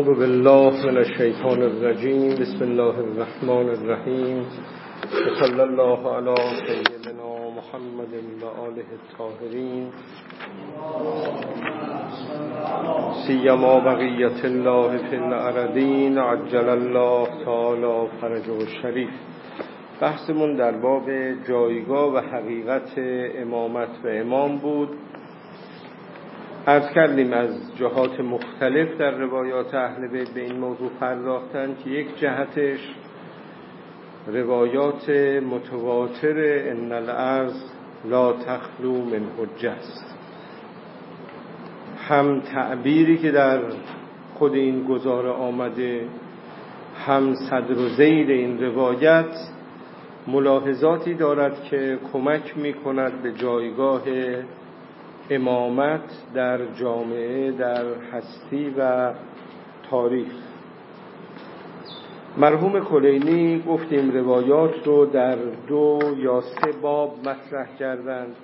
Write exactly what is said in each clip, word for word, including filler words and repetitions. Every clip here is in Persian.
اعوذ بالله من الشیطان الرجیم. بسم الله الرحمن الرحیم. صلی الله علی سیدنا محمد و آله الطاهرین، سیما بقیت الله فی الارضین، عجل الله تعالی فرجه الشریف. بحثمون در باب جایگاه و حقیقت امامت و امام بود. عرض کردیم از جهات مختلف در روایات اهل بیت به این موضوع پرداختن که یک جهتش روایات متواتر ان الارض لا تخلو من حجه است، هم تعبیری که در خود این گزاره آمده، هم صدر و ذیل این روایت ملاحظاتی دارد که کمک می کند به جایگاه امامت در جامعه، در هستی و تاریخ. مرحوم کلینی گفتیم روایات رو در دو یا سه باب مطرح کردند.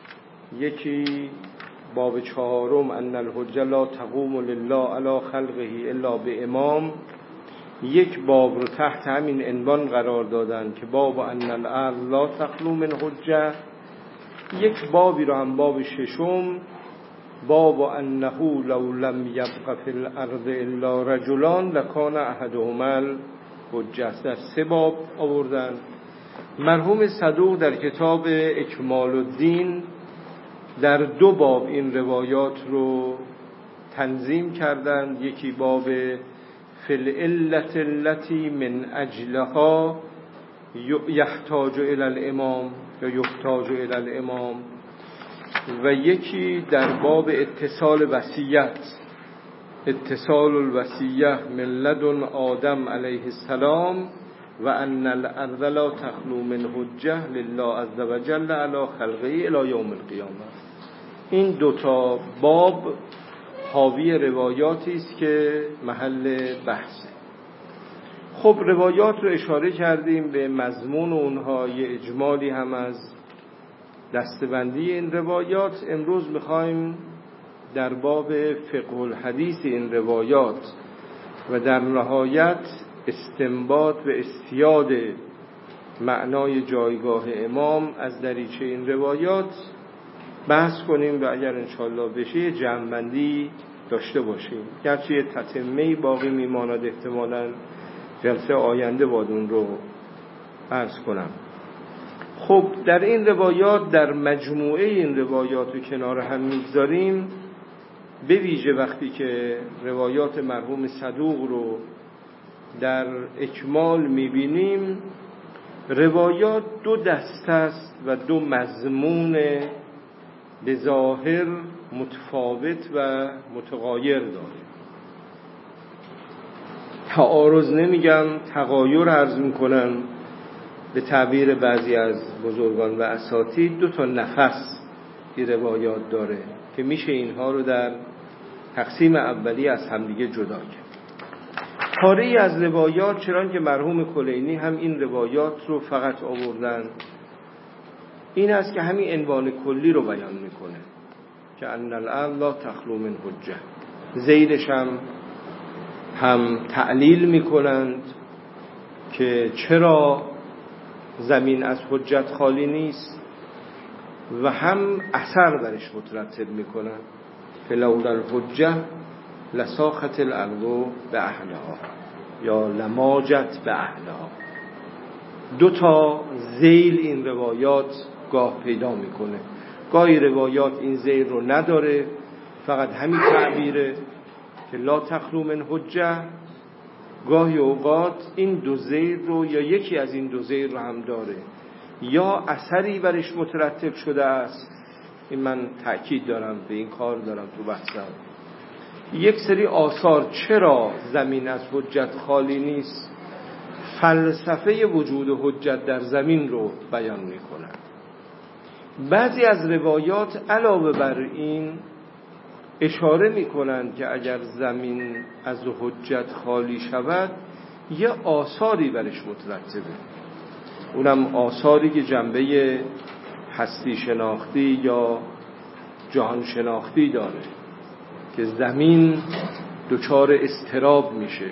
یکی باب چهارم ان الحجه لا تقوم لله علی خلقه الا بامام، یک باب رو تحت همین عنوان قرار دادند که باب ان الارض لا تخلو من حجه. یک بابی رو هم باب ششم باب انه لو لم یبق فی الارض الا رجلان لکان احدهما الحجه است. در سه باب آوردن. مرحوم صدوق در کتاب اکمال الدین در دو باب این روایات رو تنظیم کردند. یکی باب فی العلة التي من اجلها یحتاج الی الامام یا یحتاج الی الامام، و یکی در باب اتصال وصیت، اتصال الوصیه من لدن آدم علیه السلام و ان الارض لا تخلو من حجه لله عز وجل علی خلقه الی یوم القیامه. این دوتا باب حاوی روایاتی است که محل بحثه. خب روایات رو اشاره کردیم به مضمون اونها، یه اجمالی هم از دستبندی این روایات. امروز میخوایم در باب فقه الحدیث این روایات و در نهایت استنباط و استیاد معنای جایگاه امام از دریچه این روایات بحث کنیم و اگر انشاءالله بشه جمع‌بندی داشته باشیم. گرچه تتمه‌ای باقی میماند، احتمالاً جلسه آینده باید اون رو عرض کنم. خب در این روایات، در مجموعه این روایات رو کنار هم میگذاریم، به ویژه وقتی که روایات مرحوم صدوق رو در اکمال میبینیم، روایات دو دسته است و دو مضمون به ظاهر متفاوت و متغایر داره. تعارض نمیگم، تغایر عرض میکنم. به تعبیر بعضی از بزرگان و اساتید دو تا نفس این روایات داره که میشه اینها رو در تقسیم اولی از همدیگه جدا کرد. پاره‌ای از روایات، چرا که مرحوم کلینی هم این روایات رو فقط آوردن، این است که همین عنوان کلی رو بیان میکنه که ان الارض لا تخلو من حجه. زیدش هم هم تعلیل میکنند که چرا زمین از حجت خالی نیست و هم اثر برش مترتب میکنند فلولا الحجه لساخت الارض به اهلها یا لماجت به اهلها. دو تا ذیل این روایات گاه پیدا میکنه. گاهی روایات این ذیل رو نداره، فقط همین تعبیره که لا تخلو من حجه. گاهی اوقات این دو ذیل رو یا یکی از این دو ذیل رو هم داره، یا اثری برش مترتب شده است. این من تأکید دارم به این کار دارم تو بحثم. یک سری آثار چرا زمین از حجت خالی نیست، فلسفه وجود حجت در زمین رو بیان میکنن. بعضی از روایات علاوه بر این اشاره میکنند که اگر زمین از حجت خالی شود یه آثاری برش مترتبه، اونم آثاری که جنبه هستی شناختی یا جهان شناختی داره، که زمین دچار اضطراب میشه،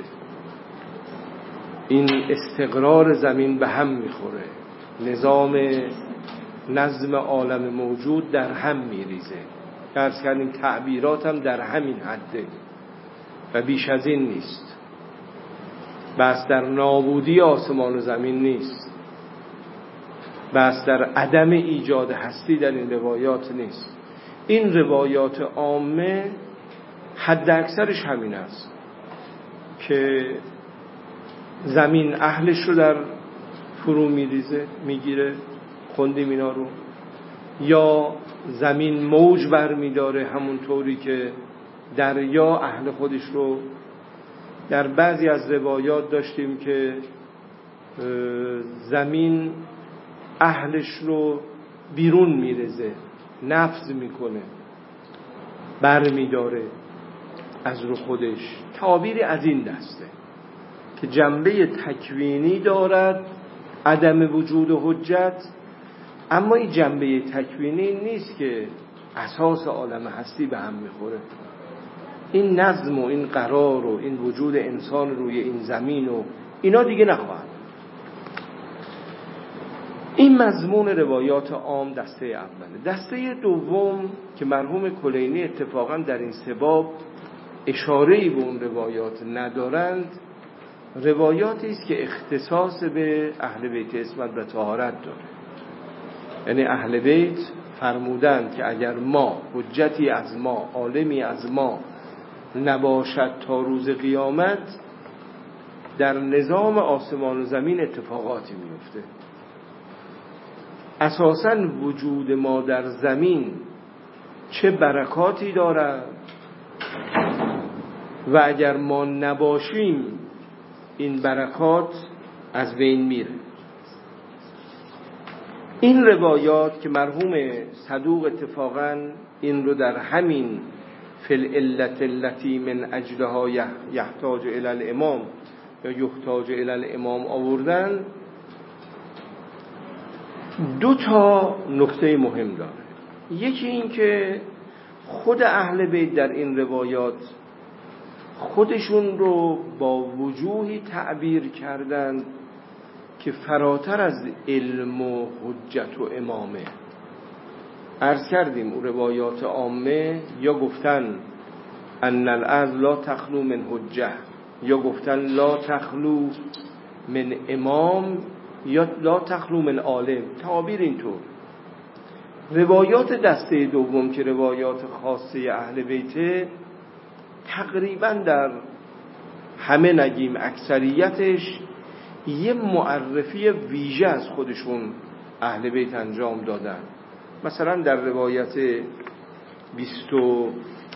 این استقرار زمین به هم میخوره، نظام نظم عالم موجود در هم میریزه. عرض کردیم تعبیرات هم در همین حده و بیش از این نیست. بس در نابودی آسمان و زمین نیست، بس در عدم ایجاد هستی در این روایات نیست. این روایات عامه حد اکثرش همین است که زمین اهلش رو در فرو میریزه، میگیره. خوندیم اینا رو. یا زمین موج بر میداره، همونطوری که دریا اهل خودش رو. در بعضی از روایات داشتیم که زمین اهلش رو بیرون میرزه، نفذ میکنه، بر میداره از رو خودش. تعابیری از این دسته که جنبه تکوینی دارد، عدم وجود و حجت، اما این جنبه تکوینی نیست که اساس عالم هستی به هم میخوره. این نظم و این قرار و این وجود انسان روی این زمین و اینا دیگه نخواهد. این مضمون روایات عام دسته اوله. دسته دوم که مرحوم کلینی اتفاقا در این سباب اشاره‌ای به اون روایات ندارند، روایاتی است که اختصاص به اهل بیت عصمت و طهارت داره. یعنی اهل بیت فرمودند که اگر ما حجتی از ما، عالمی از ما نباشد تا روز قیامت، در نظام آسمان و زمین اتفاقاتی میفته. اساساً وجود ما در زمین چه برکاتی دارد و اگر ما نباشیم این برکات از بین میره. این روایات که مرحوم صدوق اتفاقاً این رو در همین فی العلة التي من اجلها یحتاج الی الامام یا یحتاج الی الامام آوردن، دو تا نکته مهم داره. یکی این که خود اهل بیت در این روایات خودشون رو با وجوهی تعبیر کردند که فراتر از علم و حجت و امامه. عرض کردیم اون روایات عامه یا گفتن ان الارض لا تخلو من حجه، یا گفتن لا تخلو من امام، یا لا تخلو من عالم. تعابیر اینطور. روایات دسته دوم که روایات خاصه اهل بیت، تقریبا در همه نگیم اکثریتش یه معرفی ویژه از خودشون اهل بیت انجام دادن. مثلا در روایت بیست و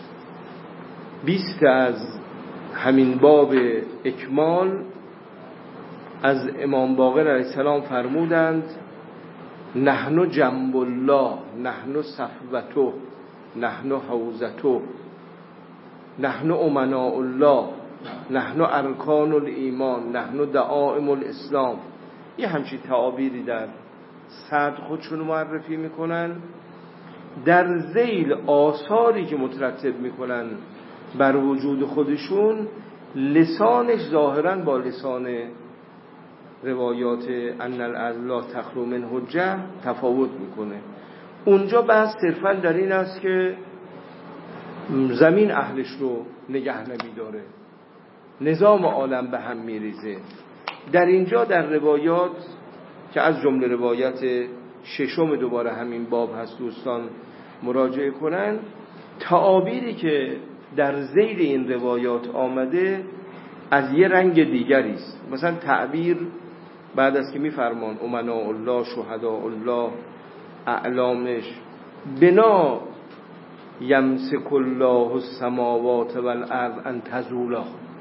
بیست از همین باب اکمال از امام باقر علیه السلام فرمودند نحن جنب الله، نحن صفوته، نحن حوزته، نحن امناء الله، نحن ارکان الایمان، نحن دعائم الاسلام. یه همچین تعابیری در صدر خودشون معرفی میکنن. در ذیل آثاری که مترتب میکنن بر وجود خودشون، لسانش ظاهراً با لسان روایات ان الارض لا تخلو من حجه تفاوت میکنه. اونجا بحث صرفاً در این است که زمین اهلش رو نگه نمیداره، نظام عالم به هم میریزه. در اینجا در روایات که از جمله روایت ششم دوباره همین باب هست، دوستان مراجعه کنن، تعابیری که در ذیل این روایات آمده از یه رنگ دیگری است. مثلا تعبیر بعد از که میفرمان امناء الله، شهداء الله، اعلامش، بنا یمسک الله السماوات والارض ان تزولا،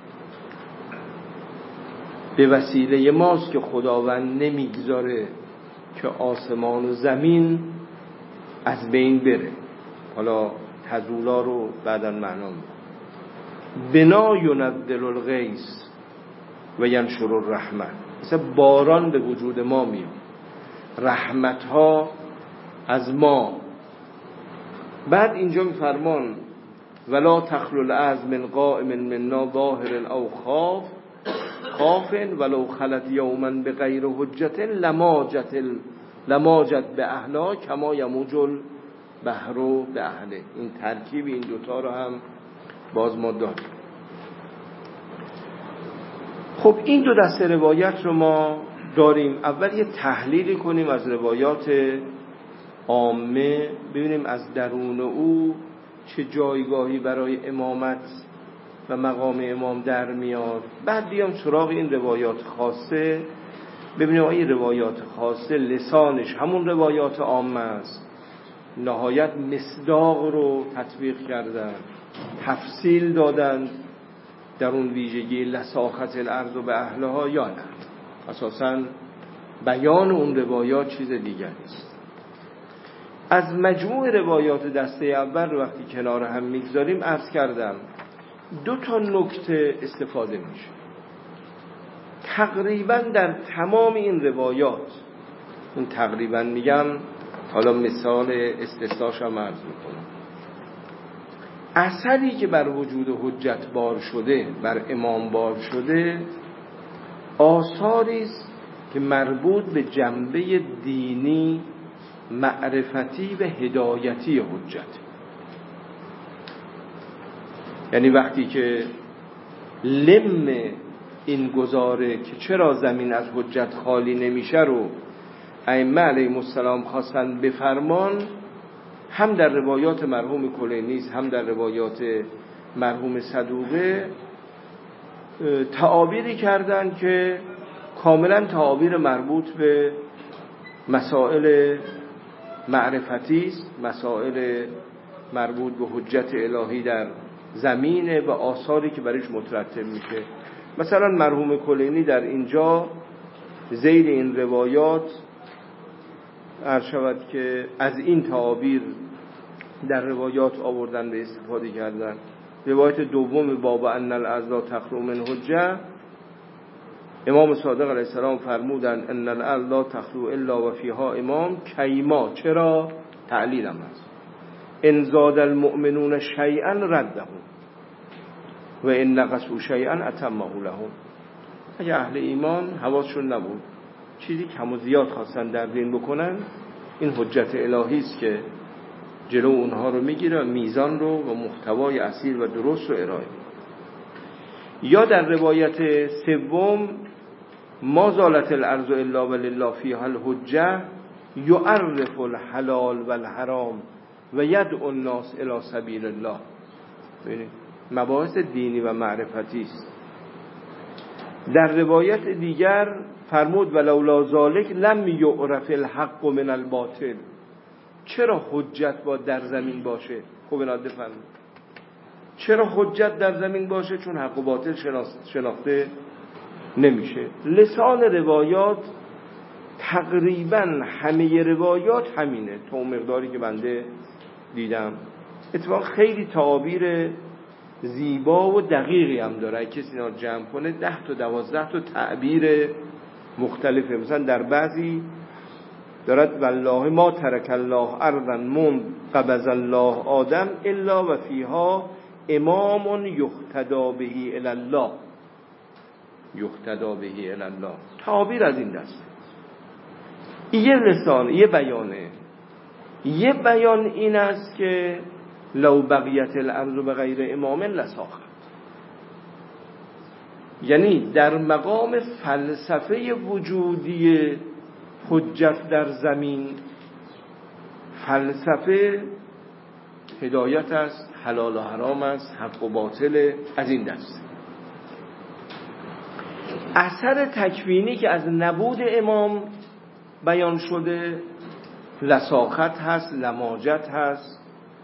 به وسیله ماست که خداوند نمیگذاره که آسمان و زمین از بین بره. حالا تزولا رو بعداً معنا می‌کنه. بنا ینزل الغیث و ینشر الرحمه، مثلا باران به وجود ما میاد، رحمت ها از ما. بعد اینجا میفرمان ولا تخلو الارض من قائم منا ظاهر او خاف خاف ولو خلت یوما بغیر حجت لماجت لماجت به اهلها کما یموج البحر به اهله. این ترکیب این دوتا رو هم باز ما داریم. خب این دو دسته روایت رو ما داریم. اول یه تحلیلی کنیم از روایات عامه، ببینیم از درون او چه جایگاهی برای امامت و مقام امام در میاد. بعد بیام سراغ این روایات خاصه، ببینیم این روایات خاصه لسانش همون روایات عامه است، نهایت مصداق رو تطبیق کردن، تفصیل دادن در اون ویژگی لساخت الارض و به اهلها یا نه. اساساً بیان اون روایات چیز دیگری است. از مجموع روایات دسته اول رو وقتی کنار هم میگذاریم عرض کردم دو تا نکته استفاده میشه تقریبا در تمام این روایات. این تقریبا میگم، حالا مثال استثناش هم عرض میکنم. اثری که بر وجود حجت بار شده، بر امام بار شده، آثاری است که مربوط به جنبه دینی، معرفتی و هدایتی حجت. یعنی وقتی که لم این گزاره که چرا زمین از حجت خالی نمیشه رو ائمه علیهم السلام خواستن بفرمان، هم در روایات مرحوم کلینی هم در روایات مرحوم صدوقه تعابیری کردن که کاملا تعابیر مربوط به مسائل معرفتی است، مسائل مربوط به حجت الهی در زمینه و آثاری که برایش مترتب میشه. مثلا مرحوم کلینی در اینجا ذیل این روایات عرض شود که از این تعابیر در روایات آوردن به استفاده کردن. روایت دوم باب ان الارض تخلو من حجه، امام صادق علیه السلام فرمودن ان الارض لا تخلو الا و فیها امام کیما، چرا؟ تعلیل هم هست. ان زاد المؤمنون شیئا ردهم و ان نقصوا شیئا اتمه لهم. اگه اهل ایمان حواسشون نبود، چیزی کم و زیاد خواستن در دین بکنن، این حجت الهی است که جلو اونها رو میگیره، میزان رو و محتوای اصیل و درست رو ارائه. یا در روایت سوم ما زالت الارض الا ولله فیها الحجه یعرف الحلال والحرام و یدعو الناس الی سبیل الله. ببینید مباحث دینی و معرفتی است. در روایت دیگر فرمود ولولا ذالک لم یعرف الحق من الباطل. چرا حجت با در زمین باشه؟ خب بناد بفرمایید چرا حجت در زمین باشه؟ چون حق و باطل شناخته نمیشه. لسان روایات تقریبا همه روایات همینه تا اون مقداری که بنده دیدم. اتفاقا خیلی تعابیر زیبا و دقیقی هم داره. کسی اینا رو جمع کنه ده تا دوازده تا تعبیر مختلفه. مثلا در بعضی دارد والله ما ترک الله ارضا من قبض الله آدم الا و فیها امام یقتدا به الی الله، یقتدا به الی الله. تعابیر از این دست. یه لسان، یه بیانه. یه بیان این است که لو بقیت الارض بغیر امام لساخت. یعنی در مقام فلسفه وجودی حجت در زمین، فلسفه هدایت است، حلال و حرام است، حق و باطل، از این دست. اثر تکوینی که از نبود امام بیان شده لساخت هست، لماجت هست،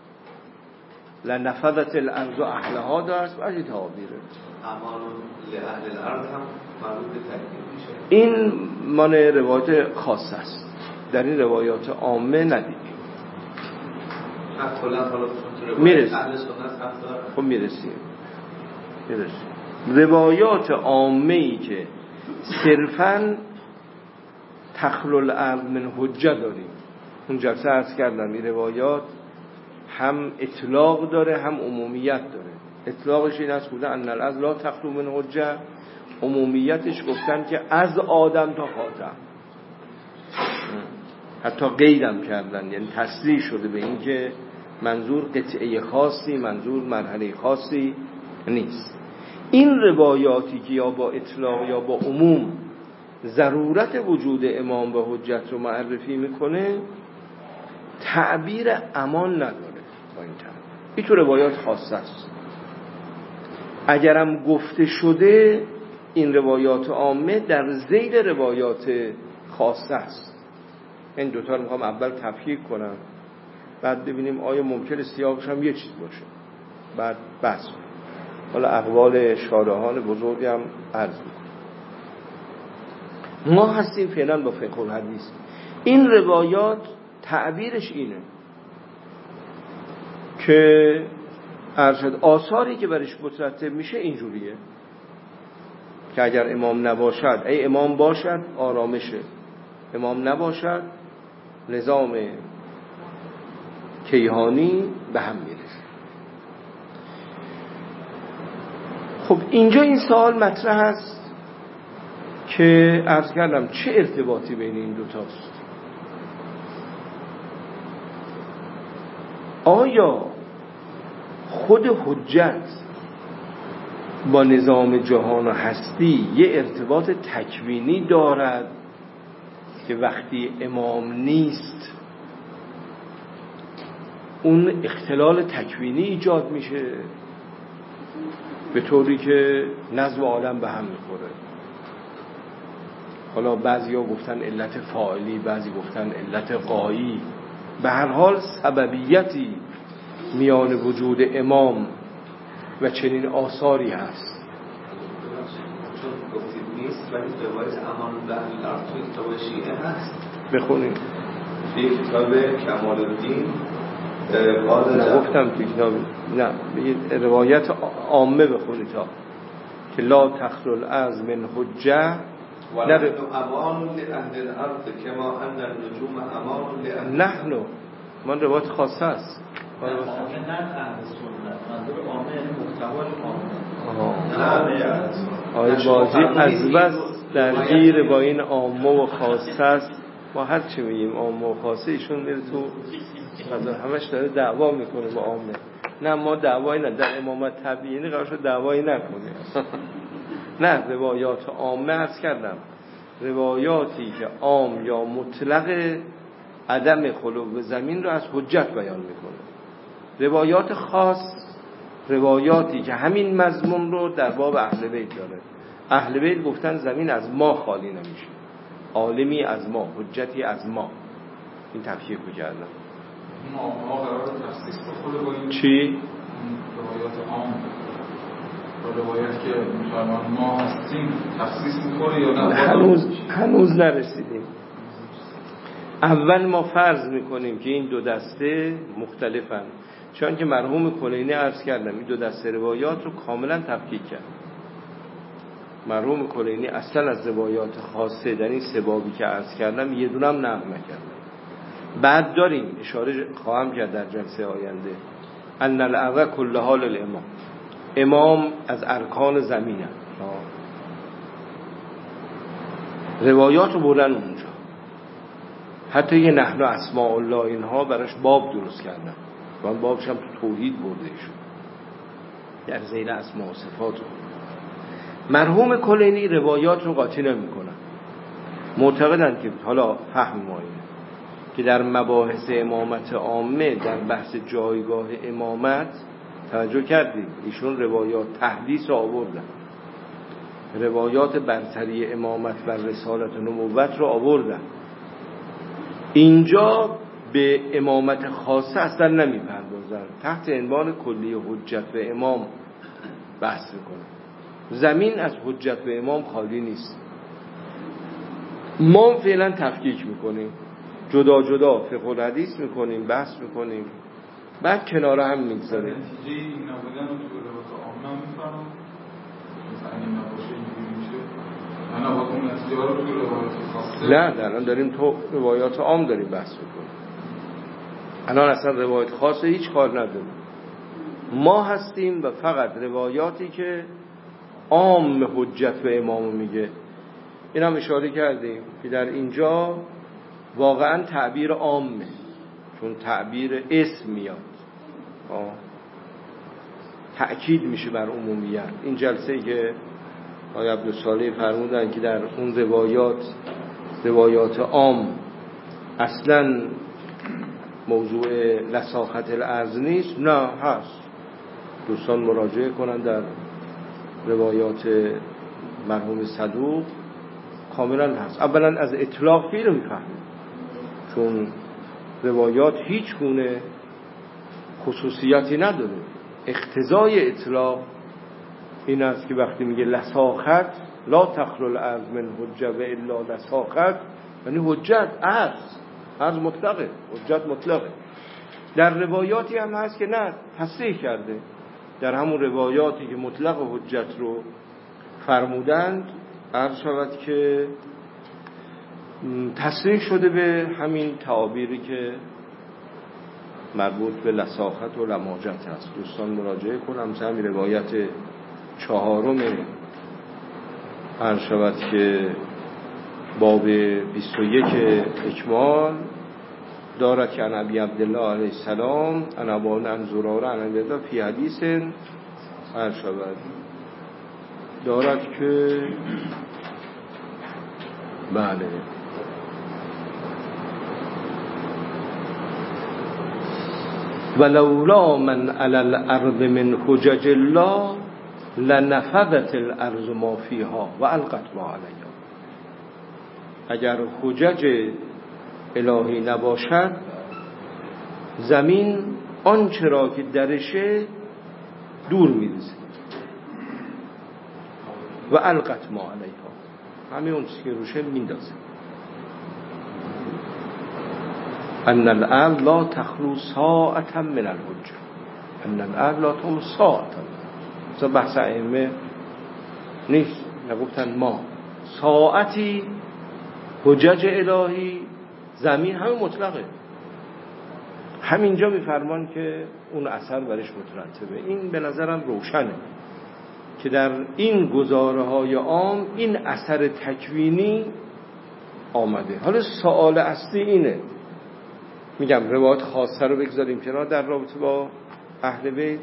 لنفذت الارض اهلها داشت و از این تعابیره. امان لأهل الارض هم مربوط به تکوین میشه. این مال روایات خاص است، در این روایات عامه ندیدیم. کلا حالا میرسیم. اهل سنت هم داره. خب میرسیم. میرسیم. روایات عامه ای که صرفاً تخلو الارض من حجه داریم. اون جلسه عرض کردم این روایات هم اطلاق داره هم عمومیت داره. اطلاقش این است بوده ان العز لا تخلو من حجه، عمومیتش گفتن که از آدم تا خاتم، حتی قیدم کردن، یعنی تصریح شده به این که منظور قطعه خاصی، منظور مرحله خاصی نیست. این روایاتی که یا با اطلاق یا با عموم ضرورت وجود امام و حجت رو معرفی میکنه، تعبیر امان نداره. با این تعبیر این تو روایات خاصه است. اگرم گفته شده این روایات عامه در ذیل روایات خاصه است. این دوتا رو میخوام اول تفکیک کنم، بعد ببینیم آیا ممکنه سیاقش هم یه چیز باشه، بعد بحث. حالا اقوال شارحان بزرگی هم عرض میکنم. ما هستیم فعلا با فقه الحدیث. این روایات تعبیرش اینه که ارشد آثاری که برش مترتب میشه اینجوریه که اگر امام نباشد، ای امام باشد آرامشه، امام نباشد نظام کیهانی به هم میرسه. خب اینجا این سوال مطرح است که عرض کردم چه ارتباطی بین این دوتاست؟ آیا خود حجت با نظام جهان و هستی یه ارتباط تکوینی دارد که وقتی امام نیست اون اختلال تکوینی ایجاد میشه به طوری که نظم عالم به هم میخوره؟ حالا بعضی ها گفتن علت فاعلی، بعضی گفتن علت غایی. به هر حال سببیتی میان وجود امام و چنین آثاری هست. چون گفتید نیست ولی روایت امان به اهل الارض توی کتاب شیعه هست. بخونید توی کتاب کمال الدین نه گفتم توی کتاب نه بگید روایت عامه بخونید تا که لا تخلو الارض من حجه و نحن امان لأهل الارض کما ان النجوم امان لأهل. نحن من روایت خاصه است. عامه نه اهل سنت، منظور عامه یعنی محتوای عامه. آقای بازی از بس درگیر با این عامه و خاصه است. ما هر چی میگیم عامه و خاصه ایشون میره تو همش داره دعوا میکنه با عامه. نه ما دعوایی نه در امامت تبیینی قرار شد دعوایی نکنیم. نه روایات عامه عرض کردم روایاتی که عام یا مطلق عدم خلو زمین رو از حجت بیان میکنه. روایات خاص روایاتی که همین مضمون رو در باب اهل بیت داره. اهل بیت گفتن زمین از ما خالی نمیشه، عالمی از ما، حجتی از ما. این تفکیک رو کردم. این عامه ها قرار تخصیص بخوره با این چی؟ روایات عام با روایت که میفرمان ما هستیم تخصیص میخوره یا نه؟ هنوز هنوز نرسیدیم. اول ما فرض میکنیم که این دو دسته مختلفن، چون که مرحوم کلینی عرض کردم این دو دسته روایات رو کاملا تفکیک کرد. مرحوم کلینی اصلا از روایات خاصه در این سه بابی که عرض کردم یه دونم نقل نکردم. بعد داریم اشاره خواهم کرد در جلسه آینده ان الاول کل حال الامام، امام از ارکان زمینه. روایات رو بردن اونجا، حتی یه نحن اسماء الله اینها براش باب درست کردن. من بابش هم تو توحید برده شد در ذیل اسماء و صفات. مرحوم کلینی روایات رو قاطی نمی کنن، معتقدن که حالا فهم ما اینه که در مباحث امامت عامه در بحث جایگاه امامت توجه کردید ایشون روایات تحدیث رو آوردن، روایات برتری امامت و رسالت و نبوت رو آوردن. اینجا به امامت خاصه اصلا نمی پردازن، تحت عنوان کلی حجت به امام بحث میکنن. زمین از حجت به امام خالی نیست. ما فعلا تفکیک میکنیم، جدا جدا فقه و حدیث میکنیم، بحث میکنیم، بعد کنار هم میگذاریم. نتیجه این نبودن رو تو روایت عامه میفرم مثلا این نباشه اینجوری میشه. من با اون نتیجه ها رو تو روایت خاصه نه در الان داریم تو روایات عام داریم بحث میکنیم. الان اصلا روایت خاصه هیچ کار نداره، ما هستیم و فقط روایاتی که عام حجت به امامو میگه. این هم اشاره کردیم که در اینجا واقعا تعبیر عامه، چون تعبیر اسم میاد، آه. تأکید میشه بر عمومیت. این جلسه که آقای عبدالصالح فرمودن که در اون روایات روایات عام اصلا موضوع لساخت الارض نیست، نه هست. دوستان مراجعه کنن در روایات مرحوم صدوق کاملا هست. اولا از اطلاق فی رو میفهمیم، چون روایات هیچ گونه خصوصیتی نداره. اقتضای اطلاق این است که وقتی میگه لساخت لا تخلو الارض من حجه و الا لساخت، یعنی حجت عرض عرض مطلقه، حجت مطلقه. در روایاتی هم هست که نه، تصریح کرده در همون روایاتی که مطلق حجت رو فرمودند، عرض شود که تصریح شده به همین تعابیری که مربوط به لساخت و لماجت هست. دوستان مراجعه کنم مثل همین روایت چهارم عرض شود که باب بیست و یک اکمال دارد که عن ابی عبدالله علیه السلام عن ابان عن زراره عن عبدالله فی حدیث عرض شود دارد که بله ولولا من علی الارض من حجج الله لنفذت الارض ما فیها و القت ما علیها. اگر حجج الهی نباشد زمین آنچه را که درشه دور می‌ریزه و القت ما علیها، همین اون چیزی که روشه میندازه. ان الارض لا تخلو ساعتا من الحجه، ان الارض لا تخلو ساعتا. مثلا بحث ائمه نیست، نگفتن ما ساعتی حجج الهی زمین همین مطلقه. همینجا میفرمان که اون اثر برش مترتبه. این به نظرم روشنه که در این گزاره های عام این اثر تکوینی آمده. حالا سوال اصلی اینه، میگم روایت خاصه رو بگذاریم کنار، در رابطه با اهل بیت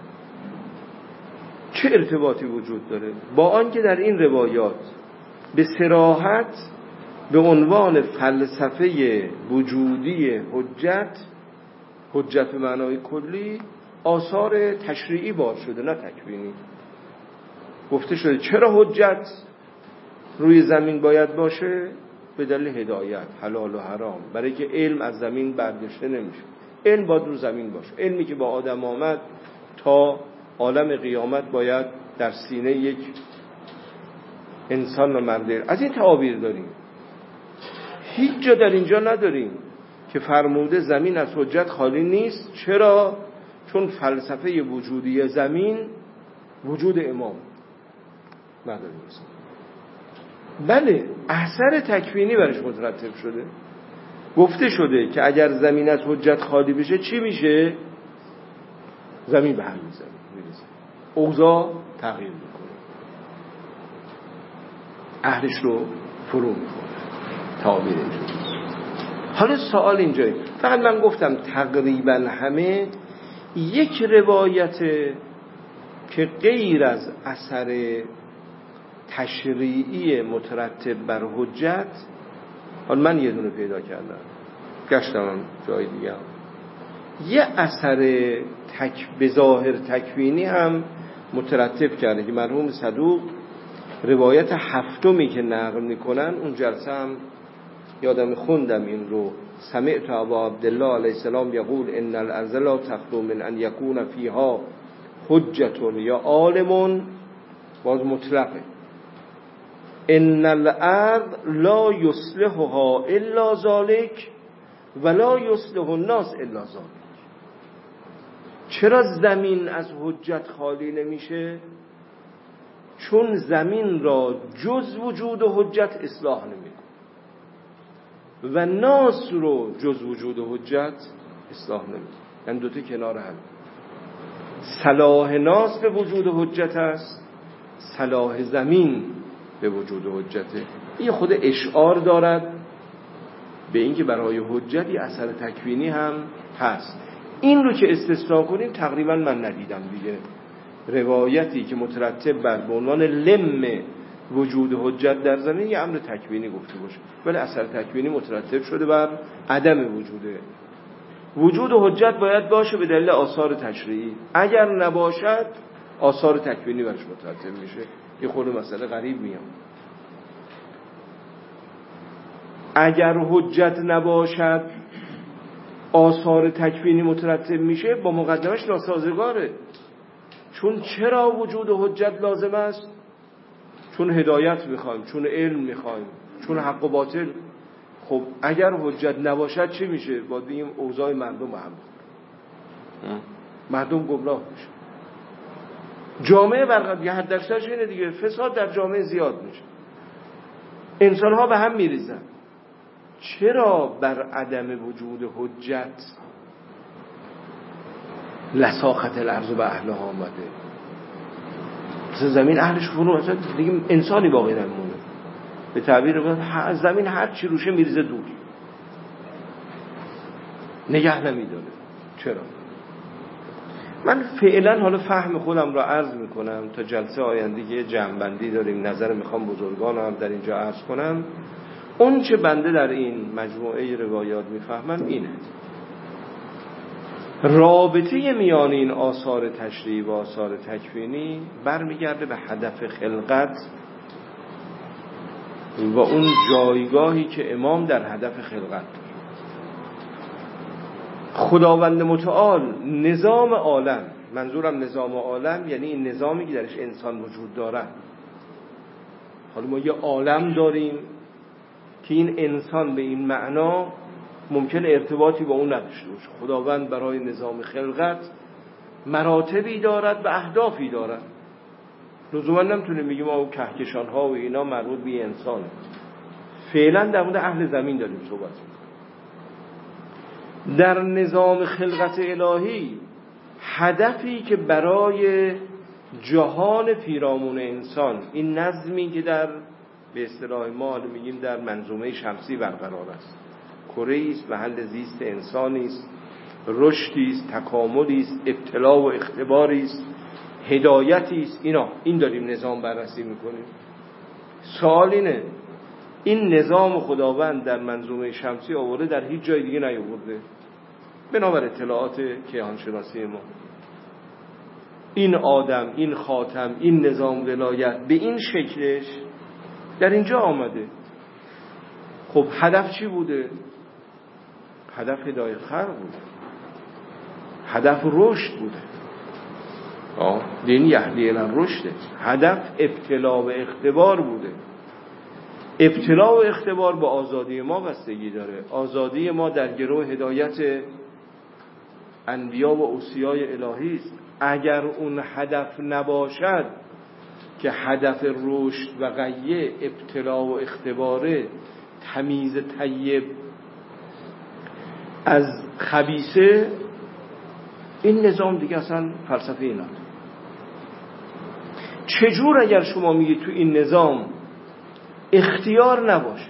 چه ارتباطی وجود داره با آنکه در این روایات به صراحت به عنوان فلسفه وجودی حجت، حجت به معنای کلی، آثار تشریعی بار شده نه تکوینی. گفته شده چرا حجت روی زمین باید باشه؟ به دلیل هدایت، حلال و حرام، برای که علم از زمین برداشته نمیشه. علم باید رو زمین باشه. علمی که با آدم آمد تا عالم قیامت باید در سینه یک انسان و مرده. از این تعابیر داریم، هیچ جا در اینجا نداریم که فرموده زمین از حجت خالی نیست. چرا؟ چون فلسفه وجودی زمین وجود امام نداریم. بله اثر تکوینی برش مترتب شده. گفته شده که اگر زمین از حجت خالی بشه چی میشه؟ زمین به هم میزنه، اوضاع تغییر میکنه، اهلش رو فرو میکنه. تعبیر اینجوری. حالا سوال اینجایی، فقط من گفتم تقریبا همه یک روایت که غیر از اثر تشریعی مترتب بر حجت، حالا من یه دونه پیدا کردم، گشتم جای دیگه هم. یه اثر تک به ظاهر تکوینی هم مترتب کرده که مرحوم صدوق روایت هفتمی که نقل میکنن، اون جلسه هم یادم خوندم این رو، سمعت ابا عبدالله علیه السلام یقول ان الارض لا تخلو من ان یکون فیها حجت یا عالم، باز مطلقه، ان الارض لا یصلحها الا ذلک ولا یصلح الناس الا ذلک. چرا زمین از حجت خالی نمیشه؟ چون زمین را جز وجود حجت اصلاح نمیکنه و ناس رو جز وجود حجت اصلاح نمیکنه. یعنی دوتا کنار هم. صلاح ناس به وجود حجت است، صلاح زمین به وجود حجته. این خود اشعار دارد به اینکه برای حجتی اثر تکوینی هم هست. این رو که استثناء کنیم تقریبا من ندیدم دیگه روایتی که مترتب بر به عنوان لم وجود حجت در زمین یه امر تکوینی گفته باشه، ولی اثر تکوینی مترتب شده بر عدم وجوده. وجود حجت باید باشه به دلیل آثار تشریعی، اگر نباشد آثار تکوینی برش مترتب میشه. یه خورده مسئله غریب میاد. اگر حجت نباشد آثار تکوینی مترتب میشه، با مقدمش ناسازگاره. چون چرا وجود حجت لازم است؟ چون هدایت میخوایم، چون علم میخوایم، چون حق و باطل. خب اگر حجت نباشد چی میشه؟ با این اوضاع مردم هم مردم گمراه میشه، جامعه برقرار یه حد اکثرش اینه دیگه، فساد در جامعه زیاد میشه، انسان ها به هم میریزن. چرا بر عدم وجود حجت لساخت الارض به اهلها آمده؟ مثلا زمین اهلش فرو مثلا دیگه انسانی باقی نمونه. به تعبیر من زمین هر چی روشه میریزه دور، نگه نمیداره. چرا؟ من فعلا حالا فهم خودم را عرض میکنم تا جلسه آینده یه جمع‌بندی داریم، نظر میخوام بزرگانم در اینجا عرض کنم. اون چه بنده در این مجموعه روایات میفهمم اینه: رابطه میان این آثار تشریعی و آثار تکوینی برمیگرده به هدف خلقت و اون جایگاهی که امام در هدف خلقت داره. خداوند متعال نظام عالم، منظورم نظام عالم یعنی این نظامی که درش انسان وجود داره. حالا ما یه عالم داریم که این انسان به این معنا ممکن ارتباطی با اون نداشته باشه. خداوند برای نظام خلقت مراتبی دارد و اهدافی دارد. لزوما نمیتونیم بگیم ما کهکشان ها و اینا مربوط به انسان. فعلا در مورد اهل زمین داریم صحبت می‌کنیم. در نظام خلقت الهی هدفی که برای جهان پیرامون انسان، این نظمی که در به اصطلاح ما میگیم در منظومه شمسی برقرار است، کره است، محل زیست انسانی است، رشدی است، تکاملی است، ابتلا و اختباری است، هدایتی است. اینا این داریم نظام بررسی میکنیم. سوال اینه این نظام خداوند در منظومه شمسی آورده در هیچ جای دیگه نیاورده بنابر اطلاعات کیهانشناسی ما. این آدم، این خاتم، این نظام ولایت به این شکلش در اینجا آمده. خب هدف چی بوده؟ هدف هدایت خلق بوده، هدف رشد بوده. آه دین یهدی الی الرشد. هدف ابتلا و اختبار بوده. ابتلا و اختبار با آزادی ما بستگی داره. آزادی ما در گروه هدایت انبیا و اوصیای الهی است. اگر اون هدف نباشد که هدف رشد و غیه ابتلا و اختباره، تمیز طیب از خبیثه، این نظام دیگه اصلا فلسفه نداره. چجور اگر شما میگید تو این نظام اختیار نباشه،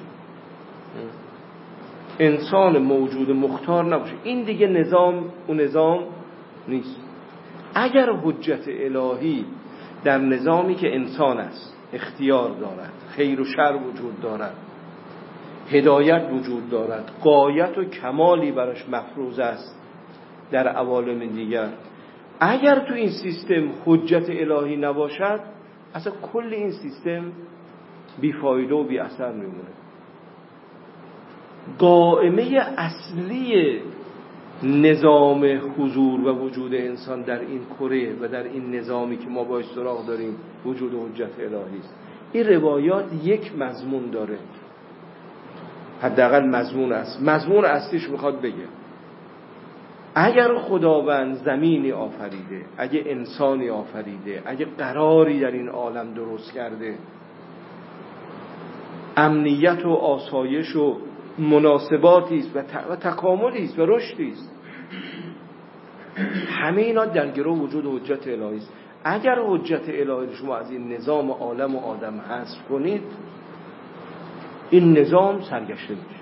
انسان موجود مختار نباشه، این دیگه نظام اون نظام نیست. اگر حجت الهی در نظامی که انسان است اختیار دارد، خیر و شر وجود دارد، هدایت وجود دارد، غایت و کمالی براش مفروض است در عوالم دیگر، اگر تو این سیستم حجت الهی نباشد اصلا کل این سیستم بیفایده و بی اثر میمونه. قائمه اصلی نظام حضور و وجود انسان در این کره و در این نظامی که ما باش سراغ داریم وجود حجت الهی است. این روایات یک مضمون داره، حداقل مضمون است. مضمون اصلیش میخواد بگه اگر خداوند زمینی آفریده، اگه انسانی آفریده، اگه قراری در این عالم درست کرده، امنیت و آسایش و مناسباتی است و تکاملی است و رشدی است، همه اینا در گرو وجود حجت الهی است. اگر حجت الهی شما از این نظام عالم و آدم حذف کنید، این نظام سرگشته میشه،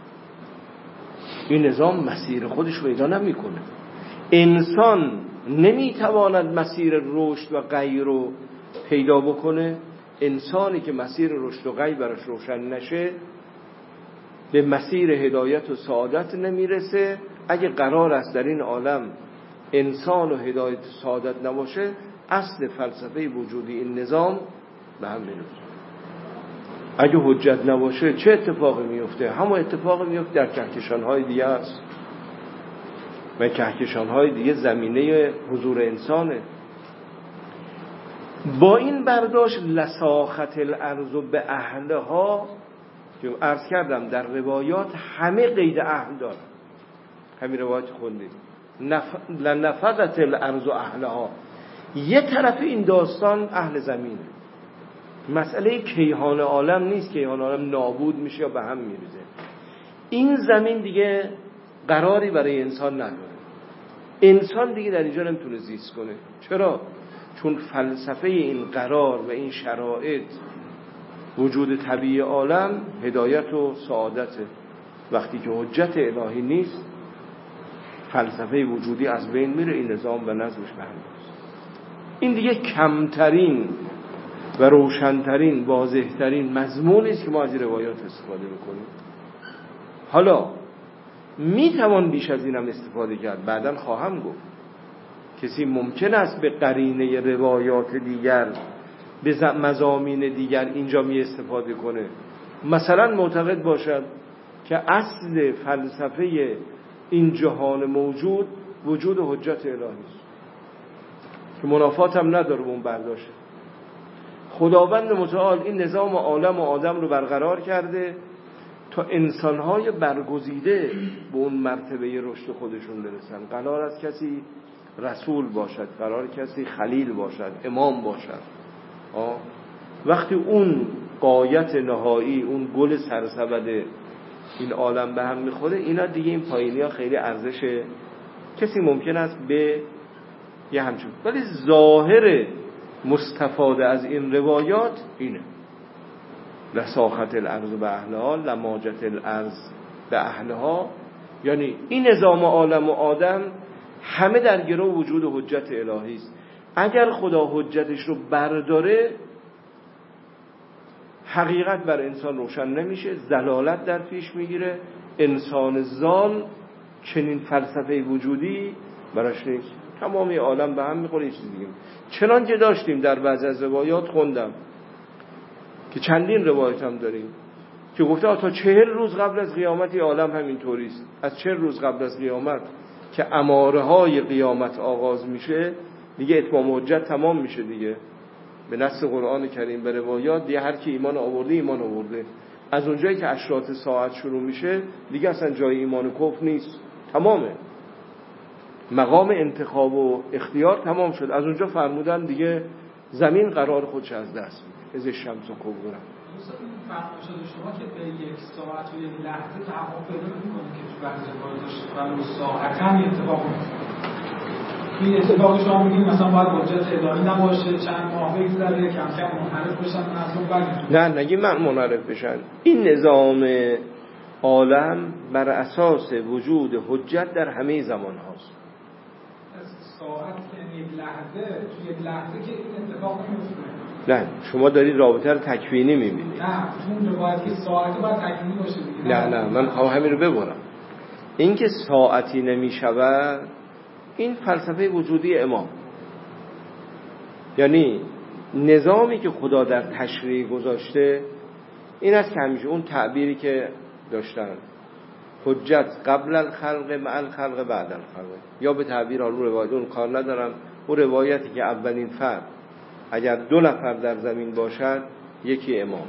این نظام مسیر خودش پیدا نمیکنه. انسان نمیتواند مسیر رشد و غیر رو پیدا بکنه. انسانی که مسیر رشد و غیر براش روشن نشه به مسیر هدایت و سعادت نمیرسه. اگه قرار است در این عالم انسان و هدایت و سعادت نباشه، اصل فلسفه وجودی این نظام به هم می‌ریزه. اگه حجت نباشه چه اتفاقی میفته؟ همون اتفاقی میفته در کهکشان‌های دیگه است. و کهکشان‌های دیگه زمینه حضور انسانه. با این برداشت لساخت الارض به اهلها که عرض کردم در روایات همه قید اهل داره. همین روایت خوندید نف... لنفذت الارض اهلها. یه طرف این داستان اهل زمینه. مسئله کیهان عالم نیست، کیهان عالم نابود میشه یا به هم میریزه. این زمین دیگه قراری برای انسان نداره. انسان دیگه در اینجا نمیتونه زیست کنه. چرا؟ چون فلسفه این قرار و این شرایط وجود طبیعی عالم هدایت و سعادته. وقتی که حجت الهی نیست، فلسفه وجودی از بین میره، این نظام و نظمش به هم میریزه. این دیگه کمترین و روشنترین واضحترین مضمونی است که ما از این روایات استفاده میکنیم. حالا میتوان بیش از اینم استفاده کرد، بعداً خواهم گفت. کسی ممکن است به قرینه روایات دیگر به مضامین دیگر اینجا می استفاده کنه. مثلا معتقد باشد که اصل فلسفه این جهان موجود وجود حجت الهی است که منافات هم نداره اون برداشت. خداوند متعال این نظام عالم و آدم رو برقرار کرده تا انسان‌های برگزیده به اون مرتبه رشد خودشون برسن. قرار است کسی رسول باشد، قرار کسی خلیل باشد، امام باشد. آه. وقتی اون غایت نهایی، اون گل سرسبد این عالم به هم میخوره، اینا دیگه این پایینی ها خیلی ارزش کسی ممکن است به یه همچون. ولی ظاهر مستفاده از این روایات اینه: لساخت الارض به اهلها لماجت الارض به اهلها. یعنی این نظام عالم و آدم همه در گرو وجود حجت الهی است. اگر خدا حجتش رو برداره، حقیقت بر انسان روشن نمیشه، ضلالت در پیش میگیره. انسان ضال چنین فلسفه وجودی براش نیست. تمامی عالم به هم میخوره. چیز دیگه چنان که داشتیم در بعض از روایات خوندم که چندین روایت هم داریم که گفته تا چهل روز قبل از قیامت عالم همین طوریست. از چهل روز قبل از قیامت که اماره های قیامت آغاز میشه، دیگه اتمام حجت تمام میشه دیگه. به نص قرآن کریم، به روایات، دیگه هر کی ایمان آورده ایمان آورده. از اونجایی که اشراط ساعت شروع میشه دیگه اصلا جای ایمان و کفر نیست، تمامه. مقام انتخاب و اختیار تمام شد. از اونجا فرمودن دیگه زمین قرار خودش از دست میده. از شمس و کبرا فرمایشات شما که به یک ساعت و یک لحظه تحقق پیدا می‌کنه که تو بعضی روایات ولو ساعتا هم اتفاق میفته. این اتفاق شما میگین مثلا باید حجت الهی نباشه، چند ماه بگذره، کم کم منحرف بشن، مظلوم بعد نه نگی من منحرف بشن. این نظام عالم بر اساس وجود حجت در همه زمان هاست. ساعت یعنی یک لحظه، تو یک لحظه که این اتفاق نمیفته. نه شما دارید رابطه رو تکوینی میبینید. نه چون روایت که ساعت باید تکوینی باشه دیگه. نه نه من خواهم همین رو ببرم. این که ساعتی نمیشود، این فلسفه وجودی امام. یعنی نظامی که خدا در تشریع گذاشته این است که همیشه اون تعبیری که داشتن حجت قبل الخلق مع الخلق بعد الخلق، یا به تعبیر رو روایت اون کار ندارم، اون روایتی که اولین فرد اگر دو نفر در زمین باشد یکی امام،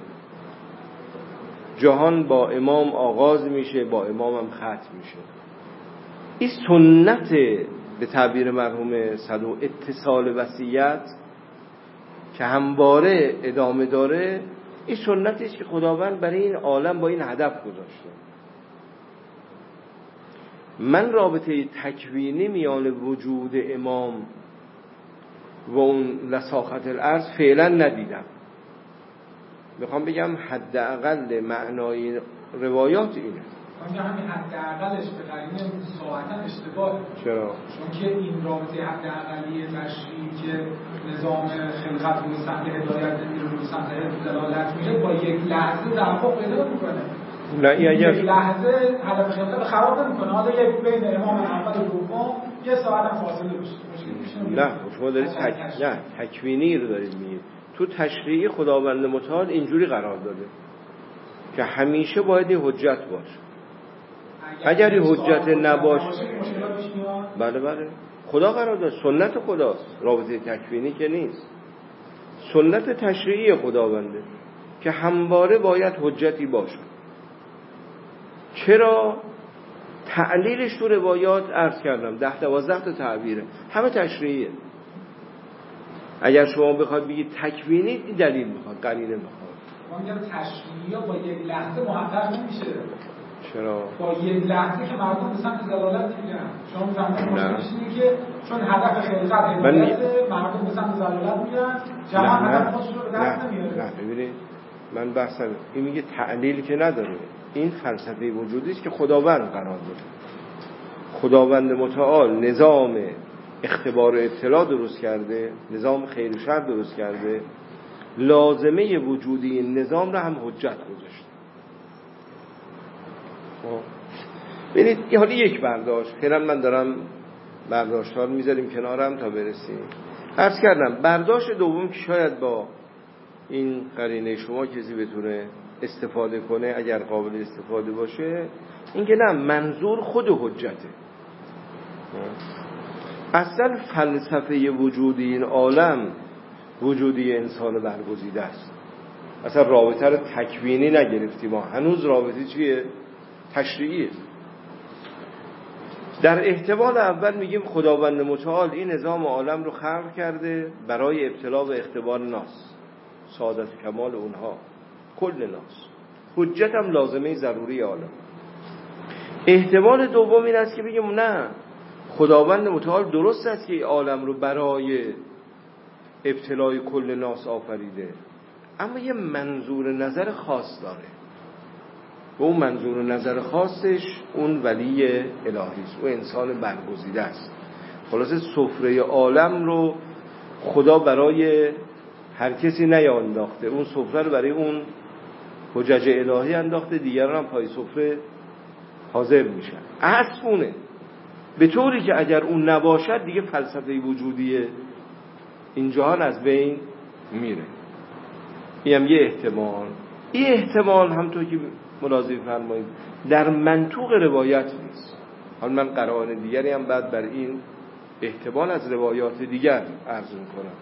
جهان با امام آغاز میشه، با امام هم ختم میشه. این سنت به تعبیر مرحوم صدوق اتصال وصیت که همواره ادامه داره، این سنتی است که خداوند برای این عالم با این هدف گذاشته. من رابطه تکوینی میان وجود امام و اون لساخت الارض فعلا ندیدم. میخوام بگم حداقل معنای روایات اینه. من همین حداقلش به قرینه ساعتا اشتباهه. چرا؟ چون که این رابطه حداقلی تشریعی که نظام خلقت رو سمت هدایت میره رو سمت دلالت میره با یک لحظه تحقق پیدا میکنه. نه این اگر یک لحظه هدف خلقت خراب نمیکنه. حالا یک بین امام اول و دوم یه ساعت هم فاصله بشه. مشکل میشه. نه شما دارید تک... نه تکوینی رو دارید میگید. تو تشریعی خداوند متعال اینجوری قرار داده که همیشه باید حجت باشه. اگر این حجت نباشه بله بله خدا قرار داد، سنت خداست، رابطه تکوینی که نیست، سنت تشریعی خداونده که همواره باید حجتی باشه. چرا؟ تعلیلش تو روایات عرض کردم ده دوازده تا تعبیره، همه تشریعیه. اگر شما بخواد بگید تکوینی این دلیل میخواد، قرینه میخواد. ما میگم تشریعی با یک لحظه محقق نمیشه. چرا؟ با یک لحظه که مردم به سمت دلالت میرن. شما میفهمید مشکلش اینه که چون هدف خلقت هدایت مردم به سمت دلالت میرن، جهان هدف خودش رو به دست نمیاره. نه ببینید من بحثم این میگه تعلیل که نداره، این فلسفه وجودی است که خداوند قرار داده. خداوند متعال نظام اختبار و ابتلا درست کرده، نظام خیر و شر درست کرده، لازمه وجودی این نظام رو هم حجت گذاشته. ببینید این حالی یک برداشت، خیلی من دارم برداشت‌ها رو میذاریم کنارم تا برسیم. عرض کردم برداشت دوم که شاید با این قرینه شما کسی بتونه استفاده کنه اگر قابل استفاده باشه، این که نه منظور خود حجته. اصلا فلسفه وجودی این عالم وجودی انسان برگزیده است. اصلا رابطه رو تکوینی نگرفتیم، ما هنوز رابطه چیه؟ تشریعیه. در احتمال اول میگیم خداوند متعال این نظام عالم رو خلق کرده برای ابتلا و اختبار ناس، سعادت کمال اونها، کل ناس، حجت هم لازمه ضروری عالم. احتمال دوم این است که بگیم نه، خداوند متعال درست است که این عالم رو برای ابتلای کل ناس آفریده، اما یه منظور نظر خاص داره و اون منظور نظر خاصش اون ولی الهی است، اون انسان برگزیده است. خلاصه سفره عالم رو خدا برای هر کسی نیانداخته، اون سفره رو برای اون حجج الهی انداخته، دیگران هم پای سفره حاضر میشن. اصل اونه، به طوری که اگر اون نباشد دیگه فلسفه وجودی این جهان از بین میره. این هم یه احتمال. این احتمال هم تو که ملاحظه فرمایید در منطوق روایت نیست. حالا من قرائن دیگری هم بعد بر این احتمال از روایات دیگر عرض میکنم.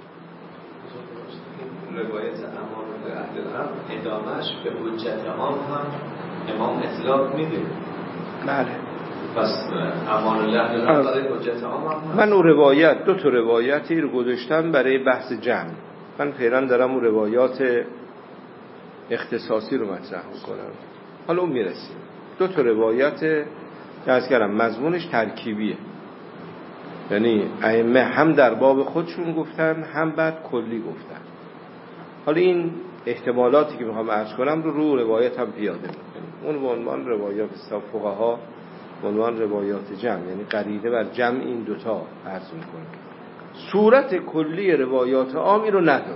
روایت امان به اهل الارض ادامهش به حجت عام هم امام اطلاق میده. بله. پس امان الله الارض برای حجت عام هم من اون روایت دو تا روایتی رو گذاشتم برای بحث جمع. من فعلا دارم اون روایات اختصاصی رو مطرح میکنم. حالا اون میرسیم. دو تا روایت از کردم مضمونش ترکیبیه، یعنی ائمه هم در باب خودشون گفتن هم بعد کلی گفتن. حالا این احتمالاتی که میخوام عرض کنم رو رو روایت هم پیاده میکنیم. اون عنوان روایات فقها، عنوان روایات جمع، یعنی قرینه بر جمع این دوتا عرض میکنیم. صورت کلی روایات عامی رو نداره.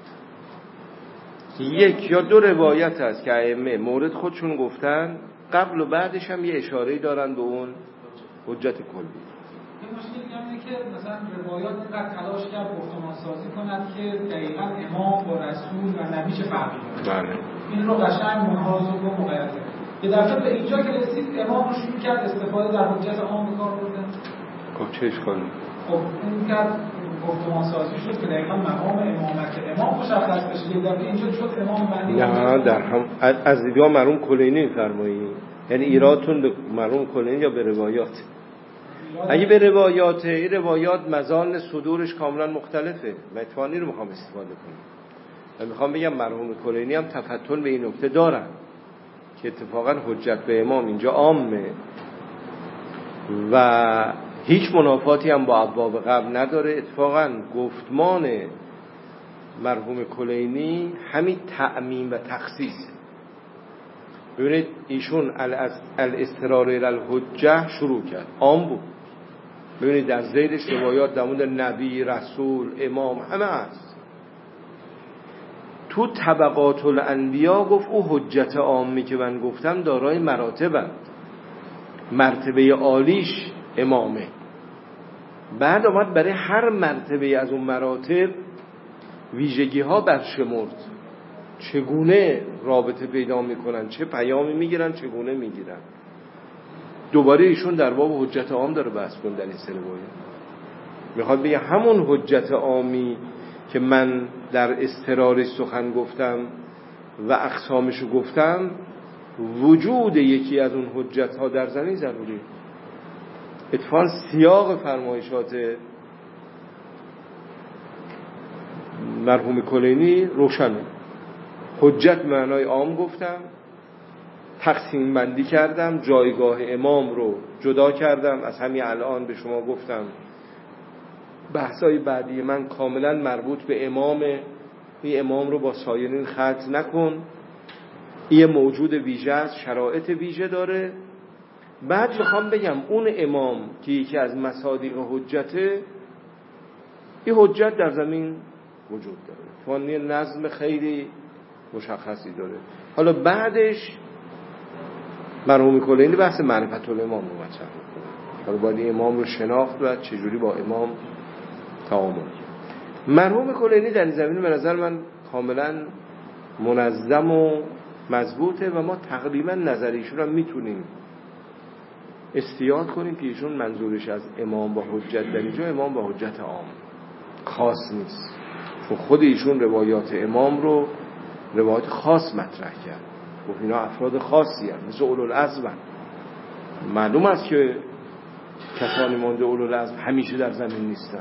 یک یا دو روایت هست که ائمه مورد خودشون گفتن، قبل و بعدش هم یه اشاره‌ای دارن به اون حجت کلی. این مشکل دیگه اینه که مثلا روایات اینقدر تلاش کرد گفتمان سازی کند که دقیقاً امام با رسول و نبی چه فرقی داره. بله. این رو قشنگ منحاز و مقید. یه دفعه به اینجا که رسید امام رو شروع کرد استفاده در حجت عام به کار برده. خب چه اشکالی؟ خب این کرد گفتمان سازی شد که دقیقاً مقام امامت امام مشخص بشه. یه دفعه اینجا شد امام بندی. نه در هم از دیدگاه مرحوم کلینی فرمایید، یعنی ایرادتون به مرحوم کلینی یا به روایات؟ اگه به روایات، این روایات مزان صدورش کاملا مختلفه. متوانی رو میخوام استفاده کنم و میخوام بگم مرحوم کلینی هم تفتن به این نکته دارن که اتفاقا حجت به امام اینجا عامه. و هیچ منافاتی هم با ابواب قبل نداره. اتفاقا گفتمان مرحوم کلینی همین تعمیم و تخصیص. ببینید ایشون الاضطرار الی الحجه شروع کرد، عام بود. ببینید در زیرش روایات در مورد نبی، رسول، امام همه هست. تو طبقات الانبیا گفت او حجت عامی که من گفتم دارای مراتبند، مرتبه عالیش امامه. بعد آمد برای هر مرتبه از اون مراتب ویژگی ها برشمرد، چگونه رابطه پیدا میکنن، چه پیامی میگیرن، چگونه میگیرن. دوباره ایشون در باب حجت عام داره بحث کن در این سه روایت. میخواد بگه همون حجت عامی که من در اضطرار سخن گفتم و اقسامشو گفتم، وجود یکی از اون حجت ها در زمین ضروری. اتفاقا سیاق فرمایشات مرحوم کلینی روشنه. حجت معنای عام گفتم، تقسیم بندی کردم، جایگاه امام رو جدا کردم. از همین الان به شما گفتم بحثای بعدی من کاملا مربوط به امامه. این امام رو با سایرین خلط نکن، این موجود ویژه است، شرایط ویژه داره. بعد میخوام بگم اون امام که یکی از مصادیق حجته، این حجت در زمین وجود داره، فانی نظم خیلی مشخصی داره. حالا بعدش مرحوم کلینی بحث معرفت الامام رو مطرح میکنه. حالا باید امام رو شناخت و چجوری با امام تعامل کرد. مرحوم کلینی در این زمین به نظر من کاملا منظم و مضبوطه و ما تقریبا نظر ایشون رو میتونیم استیاد کنیم که ایشون منظورش از امام با حجت در اینجا امام با حجت عام خاص نیست، چون خود ایشون روایات امام رو روایات خاص مطرح کرد. گفت اینا افراد خاصی هستند، مثل اولوالعزم. معلوم است که کسانی مانده اولوالعزم همیشه در زمین نیستن.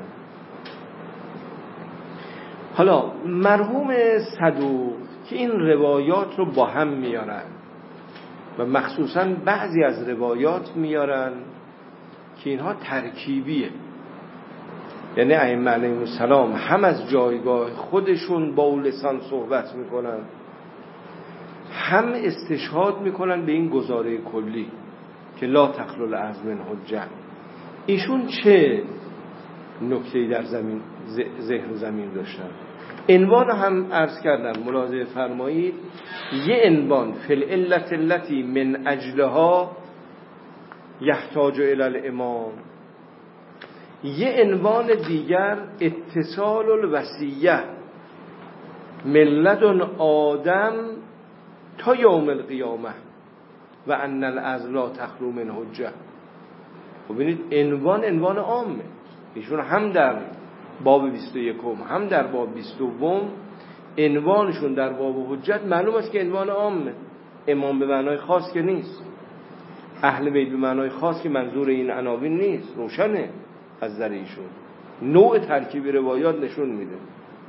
حالا مرحوم صدوق که این روایات رو با هم میارن و مخصوصا بعضی از روایات میارن که اینها ترکیبیه، یعنی ائمه علیهم السلام هم از جایگاه خودشون با لسان صحبت میکنن، هم استشهاد میکنن به این گزاره کلی که لا تخلو الارض من حجه. ایشون چه نکته‌ای در زمین ذهن زمین داشتن؟ عنوان هم عرض کردم، ملاحظه فرمایید، یه عنوان فی العلة التي من اجلها یحتاج الی الامام، یه عنوان دیگر اتصال الوصیه من لدن آدم تا یوم القیامه و ان الارض لا تخلو من حجه. ببینید عنوان عنوان عامه. ایشون هم در باب بیست و یکم هم در باب بیست و دوم عنوانشون در باب حجت معلوم است که عنوان عامه. امام به معنای خاص که نیست، اهل بیت به معنای خاص که منظور این عناوین نیست، روشنه از نظر ایشون. نوع ترکیب روایات نشون میده.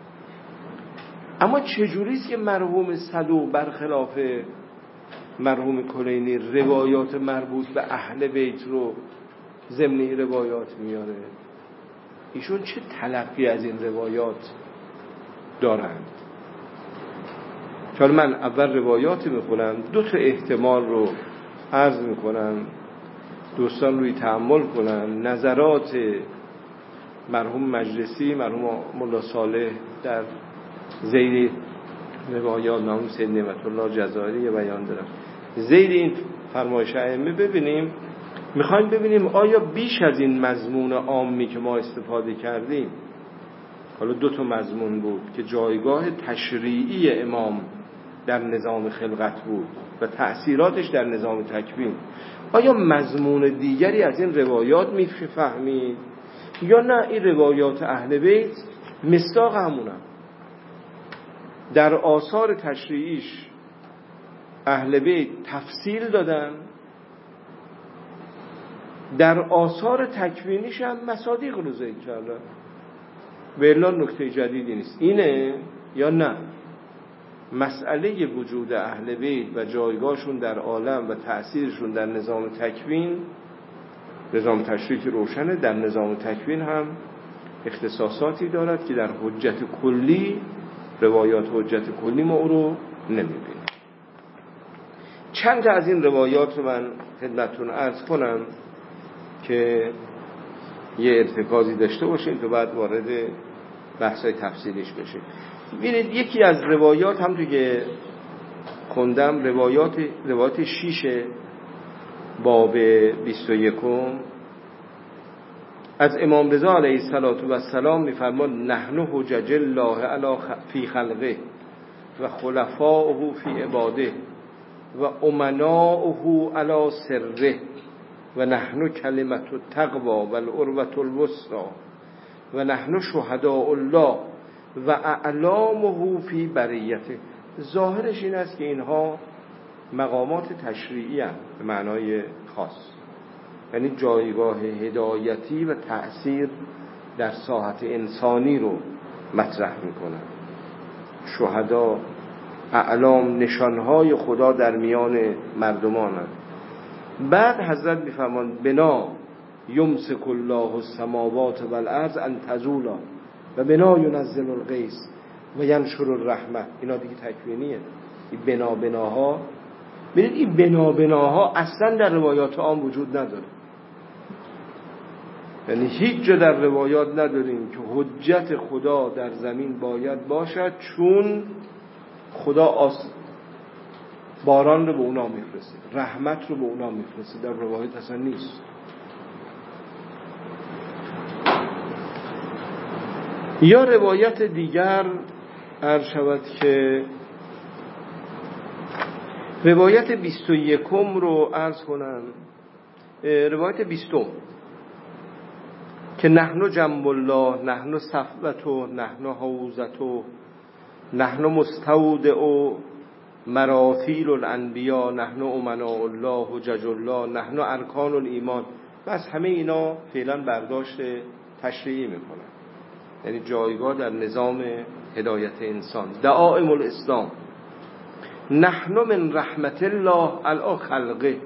اما چجوریست که مرحوم صدوق برخلاف مرحوم کلینی روایات مربوط به اهل بیت رو ضمن روایات میاره؟ ایشون چه تلقی از این روایات دارند؟ چون من اول روایاتی میخونم، دو تا احتمال رو عرض میکنم، دوستان روی تأمل کنن. نظرات مرحوم مجلسی، مرحوم مولا صالح در زیر روایات، مرحوم سید نعمت الله جزائری بیان دارم. زیر این فرمایش ائمه ببینیم، میخوایم ببینیم آیا بیش از این مضمون عامی که ما استفاده کردیم، حالا دو تا مضمون بود که جایگاه تشریعی امام در نظام خلقت بود و تأثیراتش در نظام تکوین، آیا مضمون دیگری از این روایات میفهمید یا نه این روایات اهل بیت مصداق همونن؟ در آثار تشریعیش اهل بیت تفصیل دادن، در آثار تکوینیش هم مصادیق رو ذکر کردن. ولی نکته جدیدی نیست. اینه یا نه؟ مسئله وجود اهل بیت و جایگاهشون در عالم و تأثیرشون در نظام تکوین نظام تشریعی که روشنه، در نظام تکوین هم اختصاصاتی دارد که در حجت کلی، روایات حجت کلی ما او رو نمیبینیم. چند تا از این روایات رو من خدمتتون عرض کنم که یه ارتکازی داشته باشین تو بعد وارد بحثای تفصیلیش بشه. ببینید یکی از روایات هم تو که خوندم روایات روایات شیش باب بیست و یکم از امام رضا علیه السلام میفرماد نحن حجج الله علی فی خلقه و خلفاؤه فی عباده و امناؤه علی سره و نحن کلمة التقوی و العروة الوثقی و نحن شهداء الله و اعلامه فی بریته. ظاهرش این است که اینها مقامات تشریعی هستند به معنای خاص، یعنی جایگاه هدایتی و تأثیر در ساحت انسانی رو مطرح میکنن. شهدا، اعلام، نشانهای خدا در میان مردمانند. بعد حضرت میفرماند بنا یمسک الله السماوات والارض ان تزولا و بنا ینزل الغیث و ینشر الرحمه. اینا دیگه تکوینیه. این بنا بناها، ببینید این بنا بناها اصلا در روایات عام وجود نداره. یعنی هیچ جا در روایات نداریم که حجت خدا در زمین باید باشد چون خدا آس باران رو به اونا میفرسته، رحمت رو به اونا میفرسته. در روایات اصلا نیست. یا روایت دیگر عرض شود که روایت بیست و یکم رو عرض کنم، روایت بیستم که نحن جنب الله، نحن صفوته، نحن حوزته، نحن مستودع مراتیل الانبیا، نحن امناء الله، حجج الله، نحن ارکان الایمان. بس همه اینا فعلا برداشت تشریعی میکنن، یعنی جایگاه در نظام هدایت انسان. دعائم الاسلام نحن من رحمت الله علی خلقه،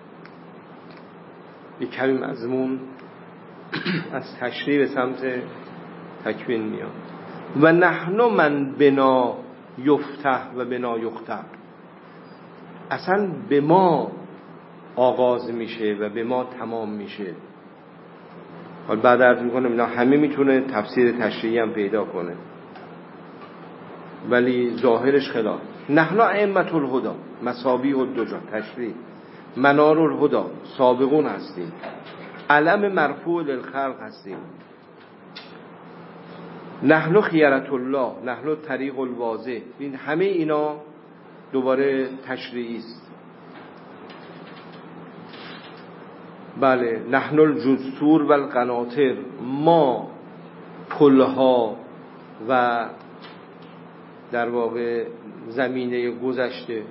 یک کمی مضمون از تشریع به سمت تکوین میاد. و نحن من بنا یفتح و بنا یختم، اصلا به ما آغاز میشه و به ما تمام میشه. حالا بعد عرض میکنم اینا همه میتونه تفسیر تشریعی هم پیدا کنه ولی ظاهرش خلاف. نحن ائمة الهدی مصابیح الدجی تشریع، منار الهدی سابقون هستیم، علم مرفوع للخلق هستیم، نحن خیرة الله، نحن طریق الواضح. این همه اینا دوباره تشریعی است. بله نحن الجسور و القناطر، ما پلها و در واقع زمینه گذشته.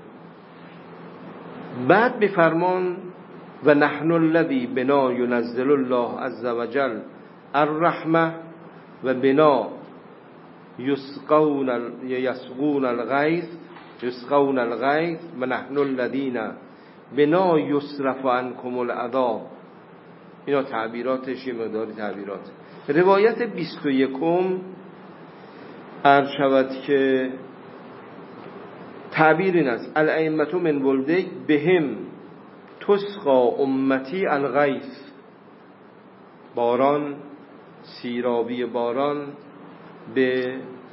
بعد بفرمان و نحن الذی بنا ینزل الله عز وجل الرحمه و بنا یسقون یسقون الغیث یسقون الغیث و نحن الذین بنا یصرف عنکم العذاب. اینا تعبیراتش یه مقداری تعبیرات. روایت بیست و یکم عرض شود که تعبیر این است الائمة من ولده بهم تسقى امتی الغیث، باران، سیرابی باران به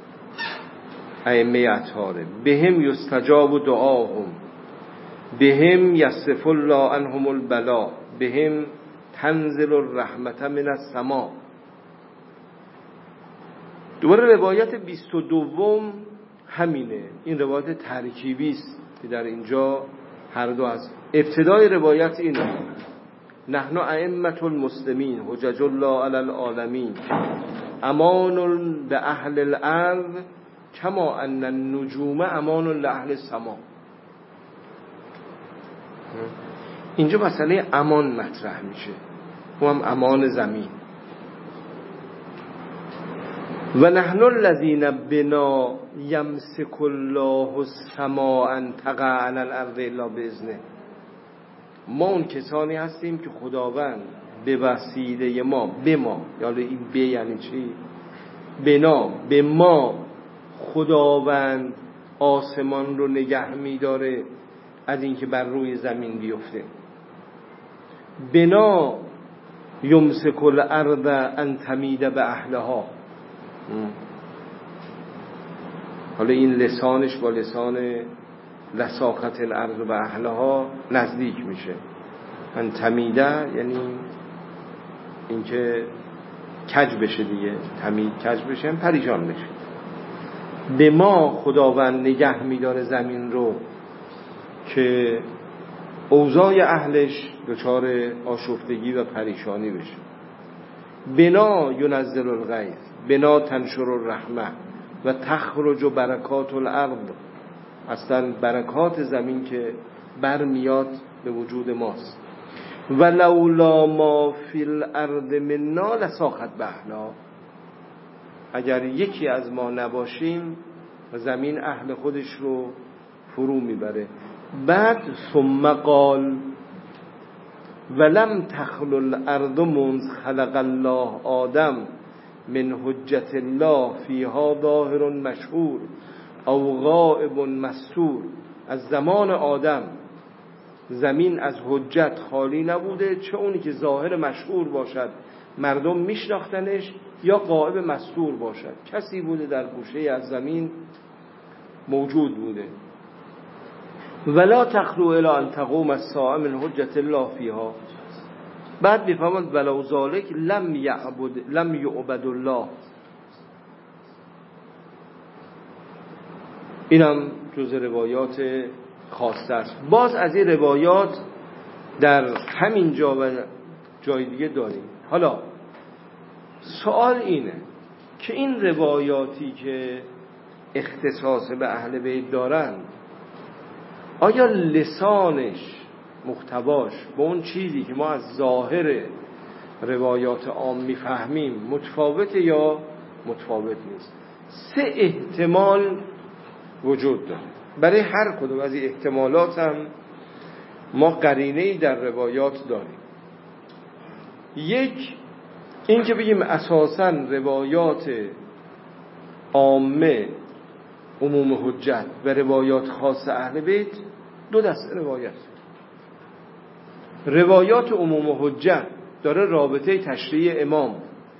ائمه اطهاره. بهم یستجاب دعاهم، بهم یصرف الله عنهم البلا، بهم تنزل الرحمة من السماء. دوباره روایت بیست و دوم همینه. این روایت ترکیبی است که در اینجا هر دو از ابتدای روایت اینه نحن ائمة المسلمین حجج الله علی العالمین امان لأهل الارض کما ان النجوم امان لأهل السماء. اینجا مسئله امان مطرح میشه، و هم امان زمین. و نحن الذین بنا یمسک الله السماء ان تقع علی الارض الا باذنه، ما اون کسانی هستیم که خداوند به وسیله ما، به ما، یعنی این به یعنی چی؟ بنا، به ما خداوند آسمان رو نگه می‌داره از اینکه بر روی زمین بیفته. بنا یمسک الارض ان تمید به اهلها. حالا این لسانش با لسان لساقت الارض به اهلها نزدیک میشه. ان تمیده یعنی اینکه کج بشه دیگه، تمید کج بشه، پریشان بشه. به ما خداوند نگه میداره زمین رو که اوضاع اهلش دچار آشفتگی و پریشانی بشه. بنا ینزل الغیث، بنا تنشر الرحمه و تخرج برکات الارض. اصلا برکات زمین که برمیاد به وجود ماست. و لولا ما فی الارض منا لساقط بهنا. اگر یکی از ما نباشیم زمین اهل خودش رو فرو میبره. بعد ثم قال ولم تخل الارض منذ خلق الله آدم من حجت الله فیها ظاهر مشهور او غائب مستور. از زمان آدم زمین از حجت خالی نبوده، چه اونی که ظاهر مشهور باشد مردم میشناختنش، یا غائب مستور باشد کسی بوده در گوشه از زمین موجود بوده. ولا تخلو الی ان تقوم الساعه من حجت الله فیها. بعد میفهمند ولو ذالک لم یعبد لم یعبد الله. اینم جز روایات خاصه است. باز از این روایات در همین جا و جای دیگه داریم. حالا سوال اینه که این روایاتی که اختصاص به اهل بیت دارن، آیا لسانش، محتواش با اون چیزی که ما از ظاهر روایات عام میفهمیم متفاوته یا متفاوت نیست؟ سه احتمال وجود داره. برای هر کدوم از این احتمالات هم ما قرینه‌ای در روایات داریم. یک، این که بگیم اساساً روایات عامه عموم حجت و روایات خاص اهل بیت دو دسته روایت. روایات عموم حجت داره رابطه تشریع امام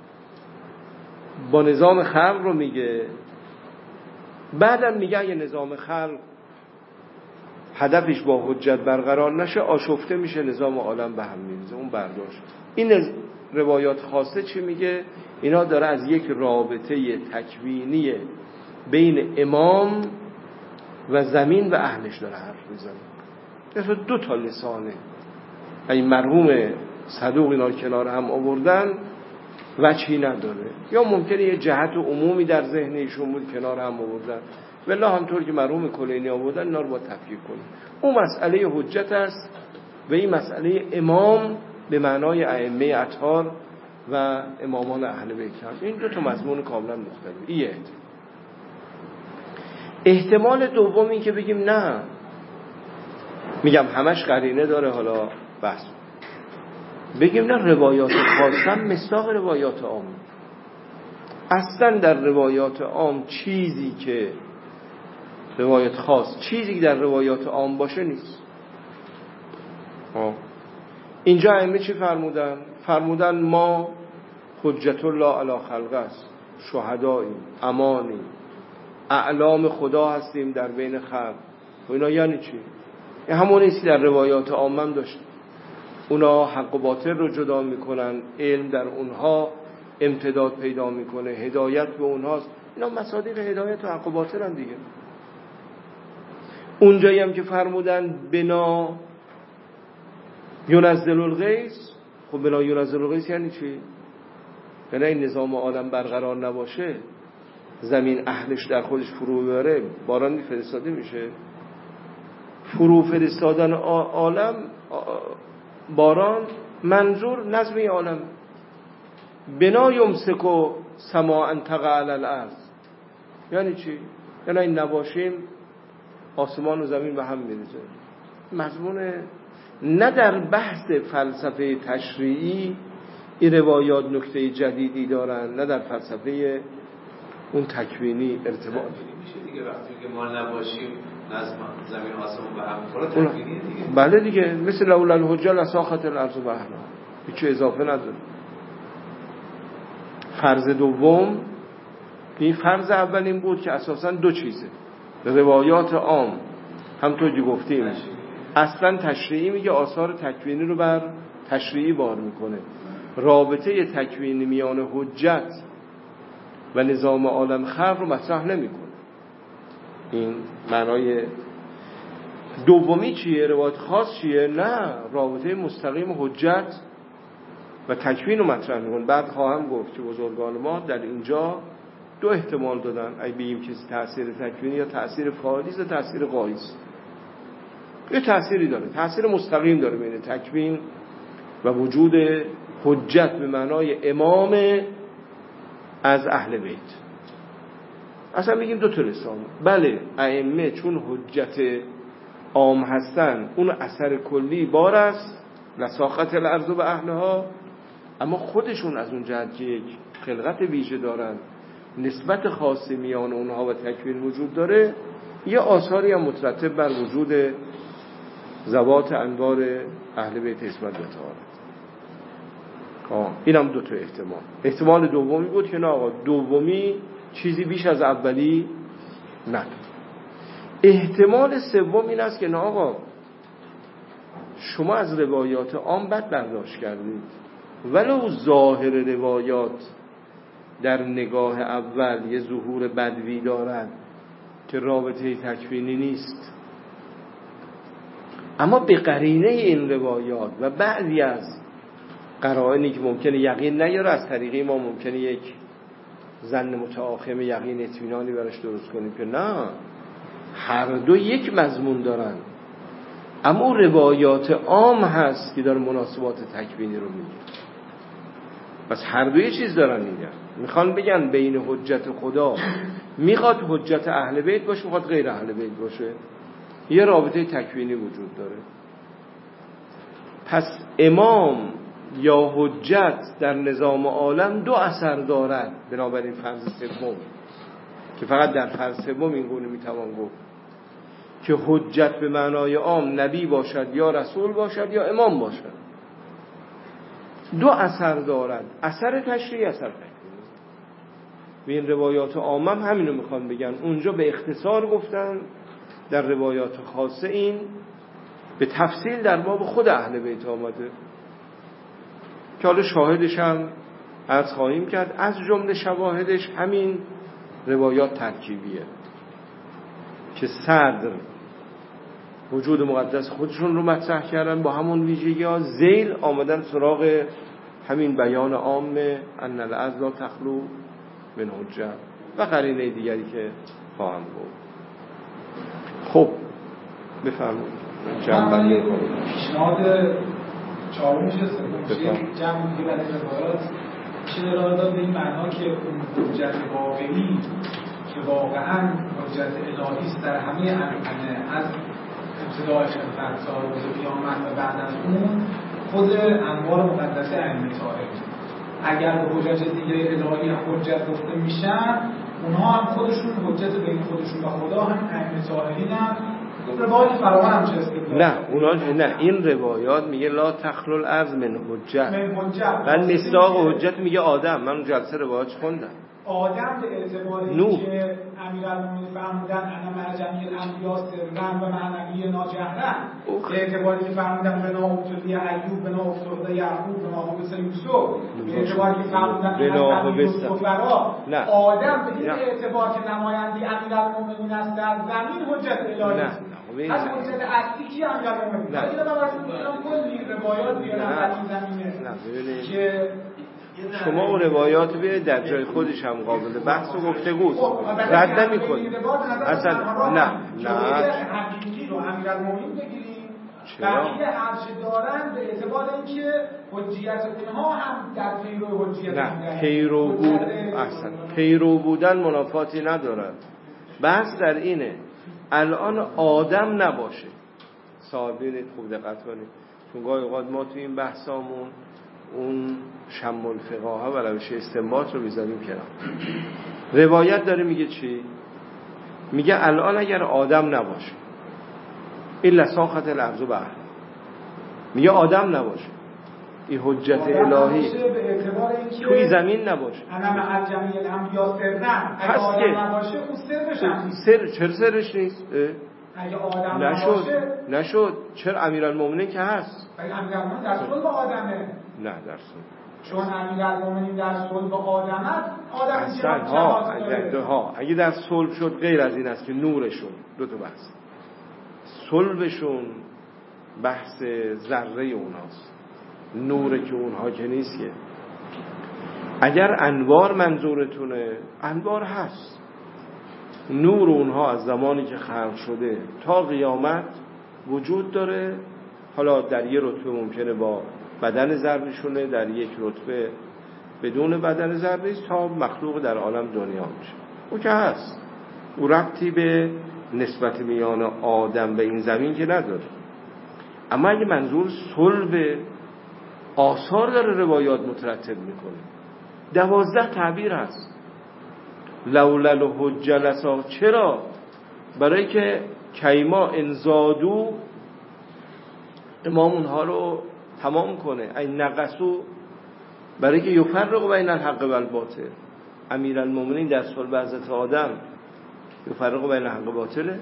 با نظام خلق رو میگه، بعدم میگه اگه نظام خلق هدفش با حجت برقرار نشه آشفته میشه، نظام عالم به هم میریزه. اون برداشت. این روایات خاصه چی میگه؟ اینا داره از یک رابطه تکوینی بین امام و زمین و اهلش داره حرف میزنه. مثلا دو تا لسانه. این مرحوم صدوق اینا کنار هم آوردن وجهی نداره، یا ممکنه یه جهت عمومی در ذهن ایشون بود کنار هم آوردن، والله همطور که مرحوم کلینی آوردن اینا رو با تفکیک کنیم. اون مسئله حجت است و این مسئله امام به معنای ائمه اطهار و امامان اهل بیت هست. این دو تا مضمون کاملا مختلف. ایه احتمال دوم این که بگیم نه، میگم همش قرینه داره، حالا بحث بگیم نه، روایات خاصه هم مصداق روایات عام. اصلا در روایات عام چیزی که روایت خاص، چیزی که در روایات عام باشه نیست. آه. اینجا ائمه چی فرمودن؟ فرمودن ما حجت الله علی خلق است، شهدایی، امانی، اعلام خدا هستیم در بین خلق. و اینا یعنی چی؟ این همون نیستی در روایات عام هم داشت. اونا حق و باطل رو جدا میکنن، علم در اونها امتداد پیدا میکنه، هدایت به اونهاست. اینا مصادیق هدایت و حق و باطل هم دیگه. اونجایی هم که فرمودن بنا ینزل الغیث، خب بنا ینزل الغیث یعنی چی؟ یعنی این نظام عالم برقرار نباشه، زمین اهلش در خودش فرو ببره، باران فرستاده میشه. فرو فرستادن عالم، باران، منظور نظم عالم. بنا یمسکو سماء تقع علی الارض یعنی چی؟ یعنی این نباشیم آسمان و زمین به هم میریزه. مضمون نه در بحث فلسفه تشریعی این روایات نکته جدیدی دارن، نه در فلسفه اون تکوینی ارتباط. میشه دیگه وقتی که ما نباشیم نظم زمین و آسمون به هم میخوره تکوینیه دیگه. بله دیگه، مثل لولا الحجه لساخت الارض و اهلها، هیچ اضافه نداره. فرض دوم، این فرض اول این بود که اساساً دو چیزه. روایات عام همونطور که گفتیم اصلا تشریعی میگه، آثار تکوینی رو بر تشریعی بار میکنه. رابطه تکوینی میان حجت و نظام عالم خلق رو مطرح نمیکنه. این معنای دومی چیه؟ روایت خاص چیه؟ نه، رابطه مستقیم حجت و تکوین رو مطرح میکنه. بعد خواهم گفت که بزرگان ما در اینجا دو احتمال دادن، اگه بگیم که تأثیر تکوینی یا تأثیر فاعلیز یا تأثیر غایز. یه تأثیری داره، تأثیر مستقیم داره بین تکوین و وجود حجت به معنای امام از اهل بیت. اصلا میگیم دو تا رسالت. بله ائمه چون حجت عام هستن اون اثر کلی بار است، لساخت الارض و اهلها، اما خودشون از اون جهت که یک خلقت ویژه دارن، نسبت خاصی میان اونها و تکوین وجود داره، یه آثاری هم مترتب بر وجود ذوات انوار اهل بیت اسمت و طهارت. این هم دو تا احتمال. احتمال دومی بود که نه آقا، دومی چیزی بیش از اولی نداره. احتمال سوم این است که نه آقا، شما از روایات عام بد برداشت کردید، ولو ظاهر روایات در نگاه اول یه ظهور بدوی دارد که رابطه تکوینی نیست، اما به قرینه این روایات و بعضی از قرائنی که ممکنه یقین نیاره، از طریقی ما ممکنه یک ظن متآخم یقین اطمینانی براش درست کنیم که نه، هر دو یک مضمون دارن، اما روایات عام هست که داره مناسبات تکوینی رو میگه. پس هر دو یه چیز دارن میگن، میخوان بگن بین حجت خدا میخواد حجت اهل بیت باشه، میخواد غیر اهل بیت باشه، یه رابطه تکوینی وجود داره. پس امام یا حجت در نظام عالم دو اثر دارد. بنابراین فرض سوم که فقط در فرض سوم این گونه میتوان گفت که حجت به معنای عام نبی باشد یا رسول باشد یا امام باشد، دو اثر دارد، اثر تشریعی، اثر تکوینی. و این روایات عام هم همینو میخوان بگن. اونجا به اختصار گفتن، در روایات خاصه این به تفصیل در باب خود اهل بیت آمده که حالا شاهدش هم عرض خواهیم کرد. از جمله شواهدش همین روایات ترکیبیه که صدر وجود مقدس خودشون رو مطرح کردن با همون ویژگی ها، ذیل آمدن سراغ همین بیان عام ان الارض لا تخلو من حجه و قرینه دیگری که خواهم گفت. خب بفرمایید جنبندی کنید. پیشنهاد چهارم میشه سوم جمع دیگه برای روایات میشه ارائه داد به این معنا که اون حجت واقعی که واقعا حجت الهی است در همه امکنه، از ابتدای خلقت تا روز قیامت و بعد از اون خود انوار مقدسه ائمه طاهر. اگر به حجت دیگه الهی حجت گفته میشن، اونها هم خودشون حجت بین خودشون و خدا هم ائمه طاهرینن. روایات فراوان هم چه استدلال؟ نه اونا نه، این روایات میگه لا تخلو الارض من حجت، من حجت من مصداق حجت میگه آدم. من جلسه روایات خوندم آدم به اعتبار اینکه امیرالمومنین فرمودن انا مع جمیع الانبیاء سرا و معنوی ناجهرا، به اعتباری که فرمودن بنا افتاده ایوب، بنا افتاده یعقوب، بنا حبس یوسف، به اعتباری که فرمودن بنا یوسف فرا، آدم به این اعتبار که نماینده امیرالمومنین است در زمین حجت الهی است. از حجت اصلی کی امیرالمومنین؟ نه اینا براتون میگم کلی روایات بیارن در این زمینه که شما اون روایات بیارید در جای خودش هم قابل بحث و گفتگوست، رد نمی‌کنید اصلا. نه نه حقیقی رو امیرالمومنین بگیریم، بقیه هرچه دارن به اعتبار اینکه حجیت اونها هم در پیرو حجیت نه پیرو بود اصلا پیرو بودن منافاتی ندارد. بحث در اینه الان آدم نباشه. صاحبین خوب دقت کنید، چون گاهی اوقات ما تو این بحثامون اون شم الفقاهه و روش استنباط رو بذاریم کنار. روایت داره میگه چی؟ میگه الان اگر آدم نباشه الا ساخت الارض بر، میگه آدم نباشه، این حجت الهی توی زمین نباشه. انا مع جمیع الانبیاء سرن، اگه آدم نباشه اون سرش هم سر چرا سرش نیست؟ اگه آدم نشد نباشه نشد چرا امیرالمومنین که هست؟ اگه امیرالمومنین در صلب آدمه. نه در صلب، چون امیرالمومنین در صلب آدمه، آدم اصلا ها اگه ها اگه در صلب شد غیر از این است که نورشون دو تا بحث، صلبشون بحث ذره اوناست، نور که اونها که نیست. که اگر انوار منظورتونه، انوار هست، نور اونها از زمانی که خلق شده تا قیامت وجود داره. حالا در یه رتبه ممکنه با بدن ذره‌شونه، در یک رتبه بدون بدن ذره است، تا مخلوق در عالم دنیا میشه. او که هست، او ربطی به نسبت میان آدم به این زمین که نداره. اما اگه منظور صلب، آثار داره روایات مترتب میکنه. دوازده تعبیر هست. لولا الحجه لسا، چرا؟ برای که کیما انزادو، امام اونها رو تمام کنه. این نقصو، برای که یفرق بین الحق و الباطل. امیرالمومنین در صلب حضرت آدم یفرق بین الحق و باطله.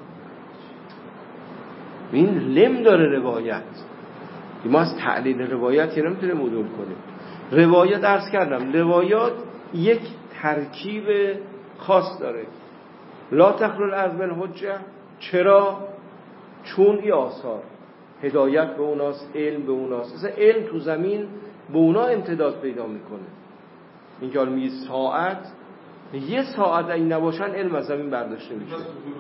این لم داره روایت. ما از تعلیل روایت یه نمیتونیم عدول کنیم. روایت عرض کردم، روایات یک ترکیب خاص داره. لا تخلو الارض بالحجه، چرا؟ چون ای آثار هدایت به اوناست، علم به اوناست. مثلا علم تو زمین به اونا امتداد پیدا میکنه. این که میگه ساعت، یه ساعت این نباشن علم از زمین برداشته میشه.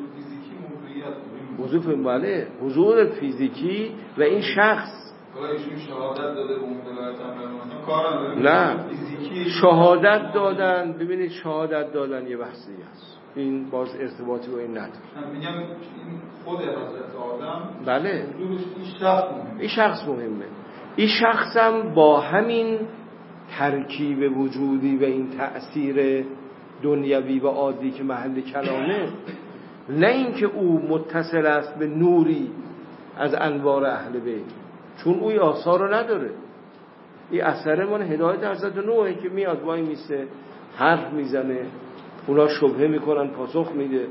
حضور بله حضور فیزیکی و این شخص ایشون شهادت داده به اون دلالت کارن نه شهادت دادن. ببینید شهادت دادن یه بحثی هست، این باز ارتباطی با این نداره. میگم این خود حضرت آدم بله این شخص مهمه. این شخص مهمه. این شخصم با همین ترکیب وجودی و این تأثیر دنیوی و عادی که محل کلامه، نه اینکه او متصل است به نوری از انوار اهل بیت، چون اوی آثار رو نداره. این اثر من هدایت حضرت نوحه که میاد وای میسه حرف میزنه، اونا شبهه میکنن پاسخ میده.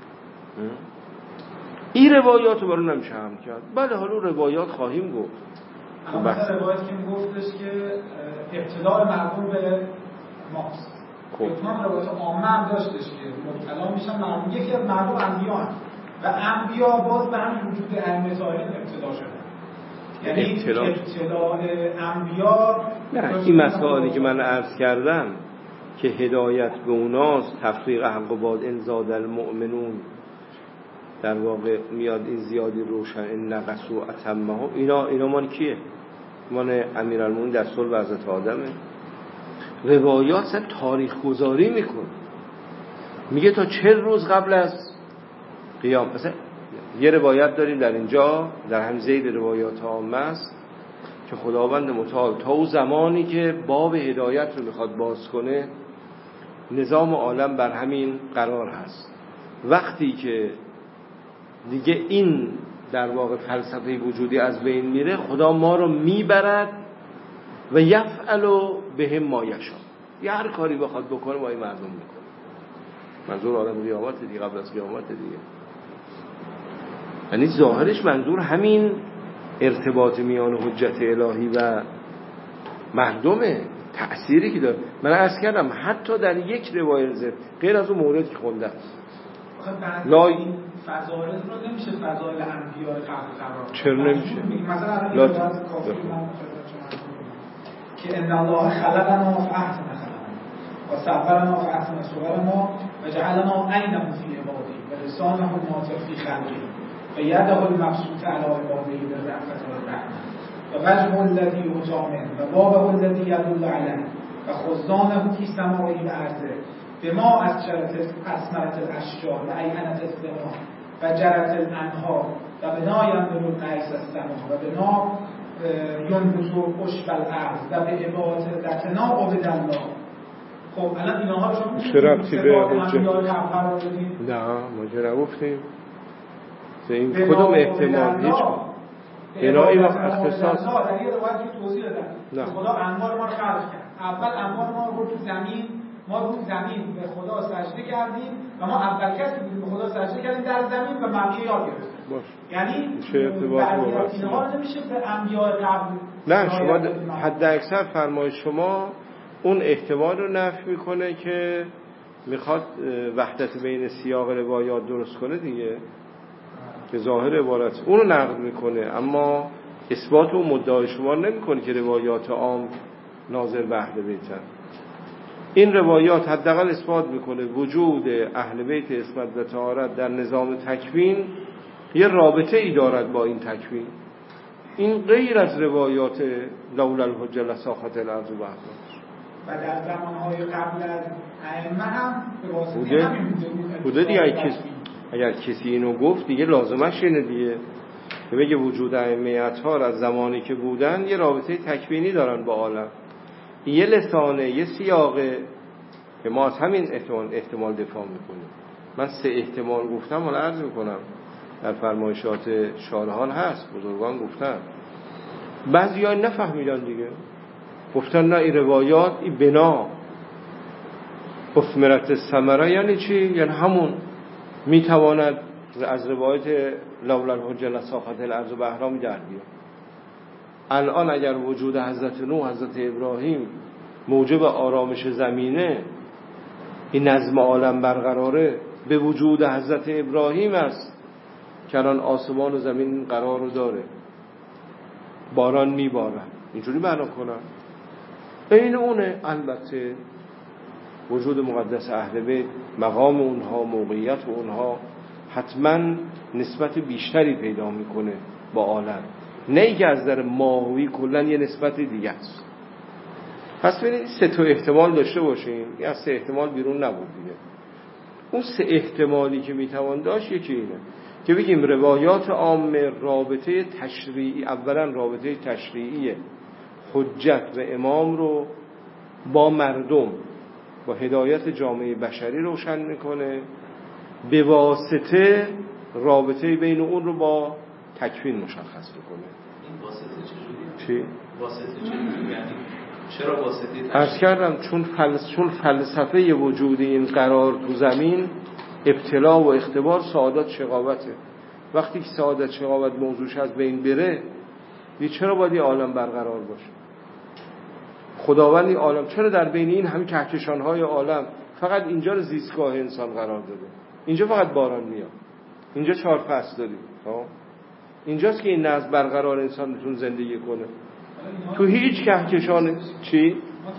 این روایات رو برای نمیشه هم کرد. بله حالا روایات خواهیم گفت. اما مثلا روایت که میگفتش که ابتلاع مردم به ماست. خب اتمام روایت عامه هم داشتش که مبتلا میشن مردم، یکی از مردم انبیا هم. و انبیا باز به همین وجود ائمه تاریخ ابتلا شدن. یعنی ابتلا ابتلاع انبیا. نه این مسائلی که من عرض کردم که هدایت به اوناست، تفریق حق و باطل، انزاد المؤمنون، در واقع میاد این زیادی روشن، این نقص و اتمه ها، اینا اینا مان کیه؟ مان امیرالمومنین در صلب حضرت آدمه. روایات سب تاریخ گذاری میکن، میگه تا چه روز قبل از قیام. مثلا یه روایت داریم در اینجا در هم زید روایات عامه است که خداوند متعال تا اون زمانی که باب هدایت رو میخواد باز کنه، نظام عالم بر همین قرار هست. وقتی که دیگه این در واقع فلسفه وجودی از بین میره، خدا ما رو میبرد و یفعلوا بهم ما یشاء. یه هر کاری بخواد بکنه با این مردم میکنه. منظور عالم قیامت دیگه، قبل از قیامت دیگه. یعنی ظاهرش منظور همین ارتباط میان حجت الهی و مردمه، تأثیری که داره. من عرض کردم حتی در یک روایت زد غیر از اون موردی که خونده است. لا این فضائل رو نمیشه فضائل انبیاء قرار. چرا نمیشه؟ مثلا لا کافی که ان الله خلقنا فاحسن خلقنا و صورنا فاحسن صورنا و جعلنا عینا فی عباده و لسانه الناطق فی خلقه و یده المبسوطه علی عباده بالرأفة والرحمة و وجهه الذی یطامن و بابه الذی یدل علیه و خزانه فی سماء و ارضه بما اسجرت اسمرت الاشجار و ایهنت السماء و جرت الانهار و بنا ینظر القیس السماء و بنا ینبت و عشب الارض و به عبادتنا عبد الله. خب الان اینها رو شما چه ربطی به حجت؟ نه ما که نگفتیم این کدوم احتمال هیچ بنایی و اختصاص در یه روایتی توضیح دادن خدا انوار ما رو خلق کرد. اول انوار ما رو تو زمین، ما رو زمین به خدا سجده کردیم و ما اول کسی بودیم به خدا سجده کردیم در زمین و بقیه یاد گرفتیم. یعنی چه ارتباطی با اینها نمیشه به انبیاء قبل. نه شما حد اکثر فرمای شما اون احتمال رو نفی میکنه که میخواد وحدت بین سیاق روایات درست کنه دیگه که ظاهر عبارت اونو نقد میکنه، اما اثبات و مدعای شما نمیکنه که روایات عام ناظر به اهل بیتن. این روایات حداقل اثبات میکنه وجود اهل بیت عصمت و طهارت در نظام تکوین یه رابطه ای دارد با این تکوین. این غیر از روایات لولا الحجه لساخت الارض بحث و در زمانهای قبل از ائمه هم به واسطه همین بوده دیگه. اگر کسی, اگر کسی اینو گفت دیگه لازمش اینه دیگه که بگه وجود ائمه اطهار از زمانی که بودن یه رابطه تکوینی دارن با عالم، یه لسانه، یه سیاقه که ما از همین احتمال, احتمال دفاع میکنیم. من سه احتمال گفتم ولی عرض میکنم در فرمایشات شارحان هست، بزرگان گفتن، بعضی ها نفهمیدن دیگه، گفتن نه این روایات این بنا اثمرت ثمره یعنی چی؟ یعنی همون میتواند از روایت لولا الحجه لساخت الارض بحرام در بیاد. الان اگر وجود حضرت نوح، حضرت ابراهیم موجب آرامش زمینه، این نظم عالم برقراره، به وجود حضرت ابراهیم است که الان آسمان و زمین قرار رو داره، باران میبارن، اینجوری معنا کنن. این اونه. البته وجود مقدس اهل بیت، مقام اونها، موقعیت اونها حتما نسبت بیشتری پیدا میکنه با عالم، نه ای که از در ماهوی کلن یه نسبت دیگه است. پس ببینید سه تا احتمال داشته باشیم، یه از سه احتمال بیرون نبود دیگه. اون سه احتمالی که میتوان داشت یکی اینه که بگیم روایات عامه رابطه تشریعی، اولا رابطه تشریعی حجت و امام رو با مردم، با هدایت جامعه بشری روشن میکنه، به واسطه رابطه بین اون رو با تکوین مشخص میکنه. این واسطه چجوریه؟ چی؟ واسطه چجوریه؟ یعنی چرا واسطه تشریعی؟ عرض کردم چون فلسفه چون فلسفه وجود این قرار تو زمین ابتلا و اختبار سعادت شقاوته. وقتی که سعادت شقاوت موضوعش از بین بره دیگه چرا باید این عالم برقرار باشه؟ خداوند این عالم چرا در بین این همه کهکشان‌های عالم فقط اینجا رو زیستگاه انسان قرار داده؟ اینجا فقط باران میاد، اینجا چهار فصل داریم، اینجاست که این نظم برقرار انسان بتونه زندگی کنه. تو هیچ کهکشان چی؟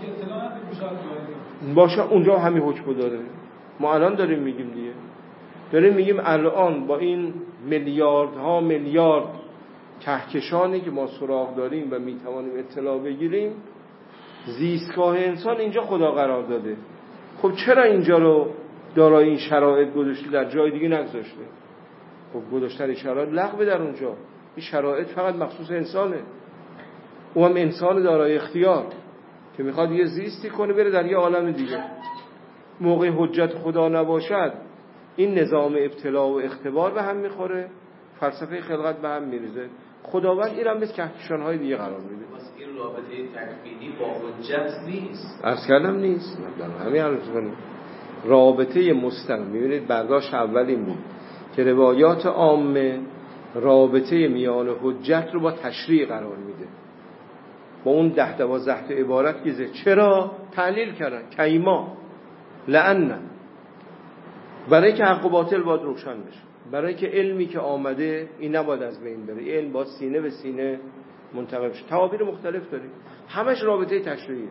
باشه اونجا همین حکم داره. ما الان داریم میگیم دیگه، داریم میگیم الان با این میلیاردها میلیارد کهکشانی که ما سراغ داریم و میتوانیم اطلاع بگیریم، زیستگاه انسان اینجا خدا قرار داده. خب چرا اینجا رو دارای این شرایط گذاشته در جای دیگه نگذاشته؟ خب گذاشتن این شرایط لغو در اونجا. این شرایط فقط مخصوص انسانه، او هم انسان دارای اختیار که میخواد یه زیستی کنه بره در یه عالم دیگه. موقع حجت خدا نباشد این نظام ابتلا و اختبار به هم میخوره، فلسفه خلقت به هم میریزه. خداوند این هم مثل کهکشان‌های دیگه قرار میده. واسه این رابطه تکوینی با حجت نیست. عرض کردم نیست. همین عرض کنیم رابطه مستقیم. میبینید برداشت اول این بود که روایات عامه رابطه میان حجت رو با تشریع قرار میده، با اون ده دوازده تا عبارت گیزه. چرا؟ تعلیل کردن کیما لعن، برای که حق و باطل باید روشن بشه، برای که علمی که آمده این نباید از بین بره، علم باید سینه به سینه منتقل بشه. تعابیر مختلف داریم، همش رابطه تشریعی.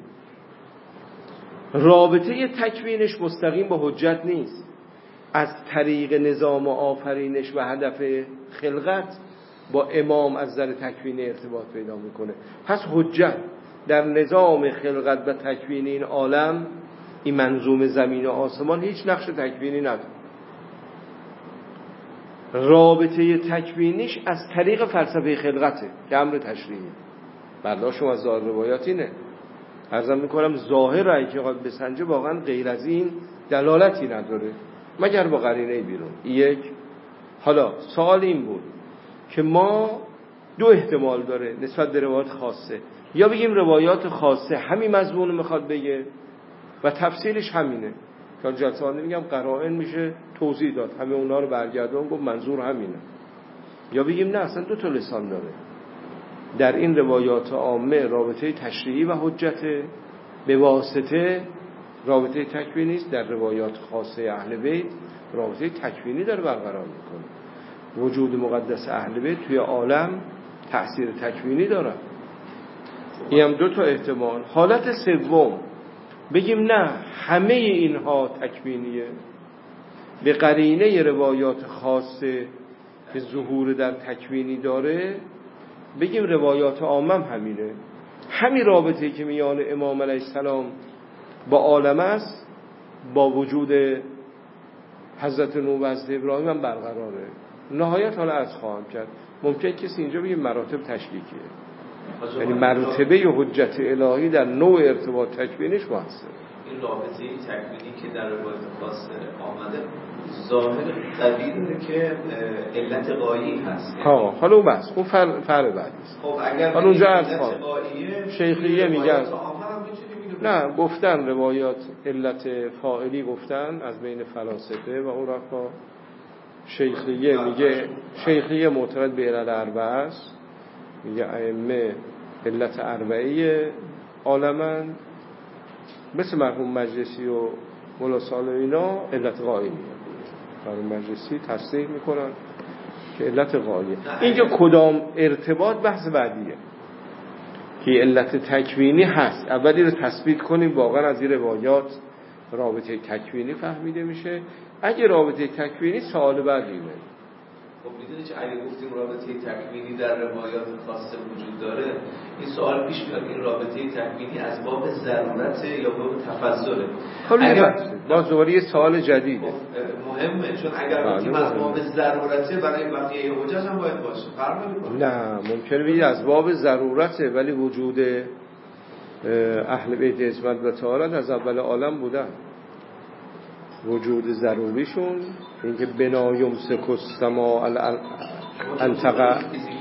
رابطه تکوینش مستقیم با حجت نیست، از طریق نظام آفرینش و هدف خلقت با امام از نظر تکوینی ارتباط پیدا میکنه. پس حجت در نظام خلقت و تکوین این عالم، این منظوم زمین و آسمان، هیچ نقش تکوینی نداره. رابطه تکوینیش از طریق فلسفه خلقته که امر تشریعیه. برداشتم از ظاهر روایات اینه. عرضم میکنم ظاهر رأی که قابل بسنجه واقعا غیر از این دلالتی نداره مگر با قرینه بیرون. یک، حالا سوال این بود که ما دو احتمال داره نسبت به روایات خاصه، یا بگیم روایات خاصه همین مضمون میخواد بگه و تفصیلش همینه که جلسه آینده میگم قرائن میشه توضیح داد، همه اونا رو برگردون گفت منظور همینه، یا بگیم نه اصلا دو تا لسان داره. در این روایات عامه رابطه تشریعی و حجت به واسطه رابطه تکوینی است، در روایات خاصه اهل بیت رابطه تکوینی داره برقرار میکنه. وجود مقدس اهل بیت توی عالم تأثیر تکوینی داره. این هم دو تا احتمال. حالت سوم بگیم نه همه اینها تکوینیه به قرینه روایات خاصه که ظهور در تکوینی داره، بگیم روایات عامه هم همینه، همین رابطه‌ای که میان امام علیه السلام با عالم است با وجود حضرت نوح و حضرت ابراهیم هم برقراره. نهایت حالا از خواهم کرد ممکن کسی اینجا بگه مراتب تشریکیه، یعنی مرتبه حجت الهی در نوع ارتباط تکوینیش موثره. این رابطه تکوینی که در روایت خاص آمده ظاهر قوی داره که علت غایی هست. ها حالا اون بس اون فر فر بعدی است. خب اگر حالا اونجا از شیخیه میگن نه گفتن روایات علت فاعلی گفتن از بین فلاسفه و اون رفا شیخیه میگه شیخیه معتقد به علت اربعه است، میگه ائمه علت اربعه عالمن، مثل مرحوم مجلسی و مولا صالح اینا علت غایی میگن. مرحوم مجلسی تصریح میکنن که علت غاییه. اینجا کدام ارتباط بحث بعدیه که علت تکوینی هست. اولی رو تثبیت کنیم واقعا از این روایات رابطه تکوینی فهمیده میشه. اگه رابطه تکوینی سوال بعد اینه. خب میدونی که اگه گفتیم رابطه تکوینی در روایات خاصه وجود داره، این سوال پیش میاد این رابطه تکوینی از باب ضرورت یا باب تفضله. اگر باز دوباره یه سوال جدیده مهمه، چون اگر گفتیم از باب ضرورته برای بقیه حجت هم باید باشه فرق نمیکنه. نه ممکنه بگید از باب ضرورته ولی وجود اهل بیت عصمت و طهارت از اول عالم بودن. وجود ضروریشون اینکه بنا یمسک السماء الانتقا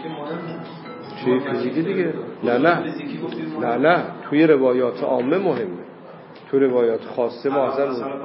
چی فیزیکی دیگه؟ نه نه نه نه توی روایات عامه مهمه، تو روایات خاصه معظم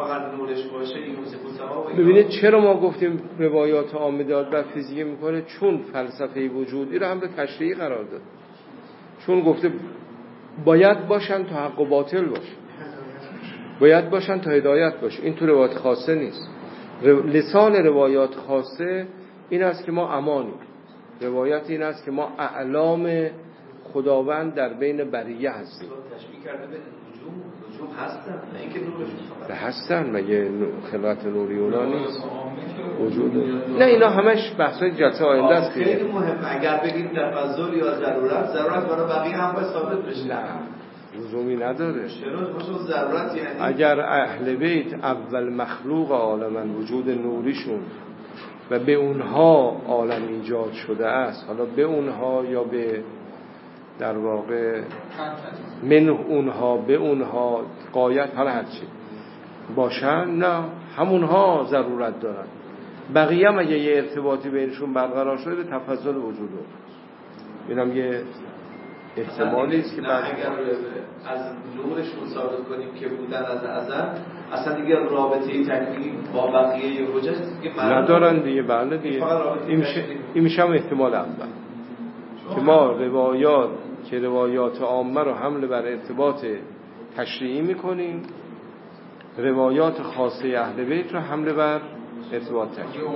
ببینید چرا ما گفتیم روایات عامه داد بر فیزیکی میکنه، چون فلسفه وجودی رو هم به تشریعی قرار داد، چون گفته باید باشن تا حق و باطل باشه، باید باشن تا هدایت باشه. این تو روایات خاصه نیست. لسان روایات خاصه این است که ما امانی، روایت این است که ما اعلام خداوند در بین بریه هستیم. تشبیه کرده به نجوم، نجوم هستن نه اینکه نورشون هستن، مگه خلقت نوری اونا نیست وجود؟ نه اینا همش بحثای جلسه آینده است. خیلی مهم اگر بگیم تفضل یا ضرورت، ضرورت برای بقیه هم باید ثابت بشه. نه لزومی نداره. چرا باشه ضرورت؟ یعنی اگر اهل بیت اول مخلوق عالمن وجود نوریشون و به اونها عالم ایجاد شده است، حالا به اونها یا به در واقع من اونها به اونها غایت حالا هرچی باشن، نه همونها ضرورت دارن. بقیه هم اگه یه ارتباطی بینشون برقرار شده به تفضل وجود رو، اینم یه احتمالی است که بعد اگر از نورشون ثابت کنیم که بودن از ازل، اصلا دیگه رابطه تکوینی با بقیه حجت دیگه ندارن دیگه. بله دیگه این میشه این میشه هم احتمال اول که ما روایات که روایات عامه رو حمل بر ارتباط تشریعی میکنیم، روایات خاصه اهل بیت رو حمل بر ارتباط تکوینی.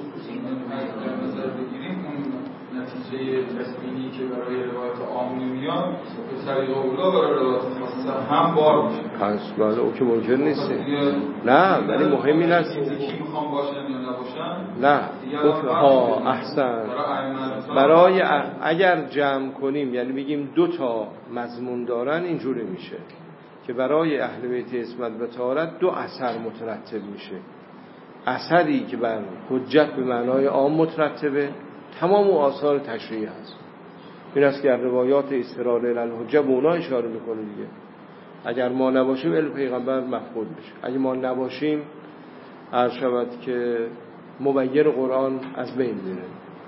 نتیجه تصمیمی که برای روایت عامه میاد به طریق اولا برای روایت خاصه هم بار میشه. پس بله او که ممکن نیست. نه ولی مهم این است کی میخوام باشن یا نباشن. نه ها احسن برای اگر جمع کنیم یعنی بگیم دو تا مضمون دارن اینجوری میشه که برای اهل بیت عصمت و طهارت دو اثر مترتب میشه. اثری که بر حجت به معنای عام مترتبه، تمام آثار تشریعی هست، این است که روایات اصرار الحجه به اونا اشاره میکنه دیگه. اگر ما نباشیم علم پیغمبر مفقود میشه، اگه ما نباشیم عرض شود که مبین قرآن از بین میره.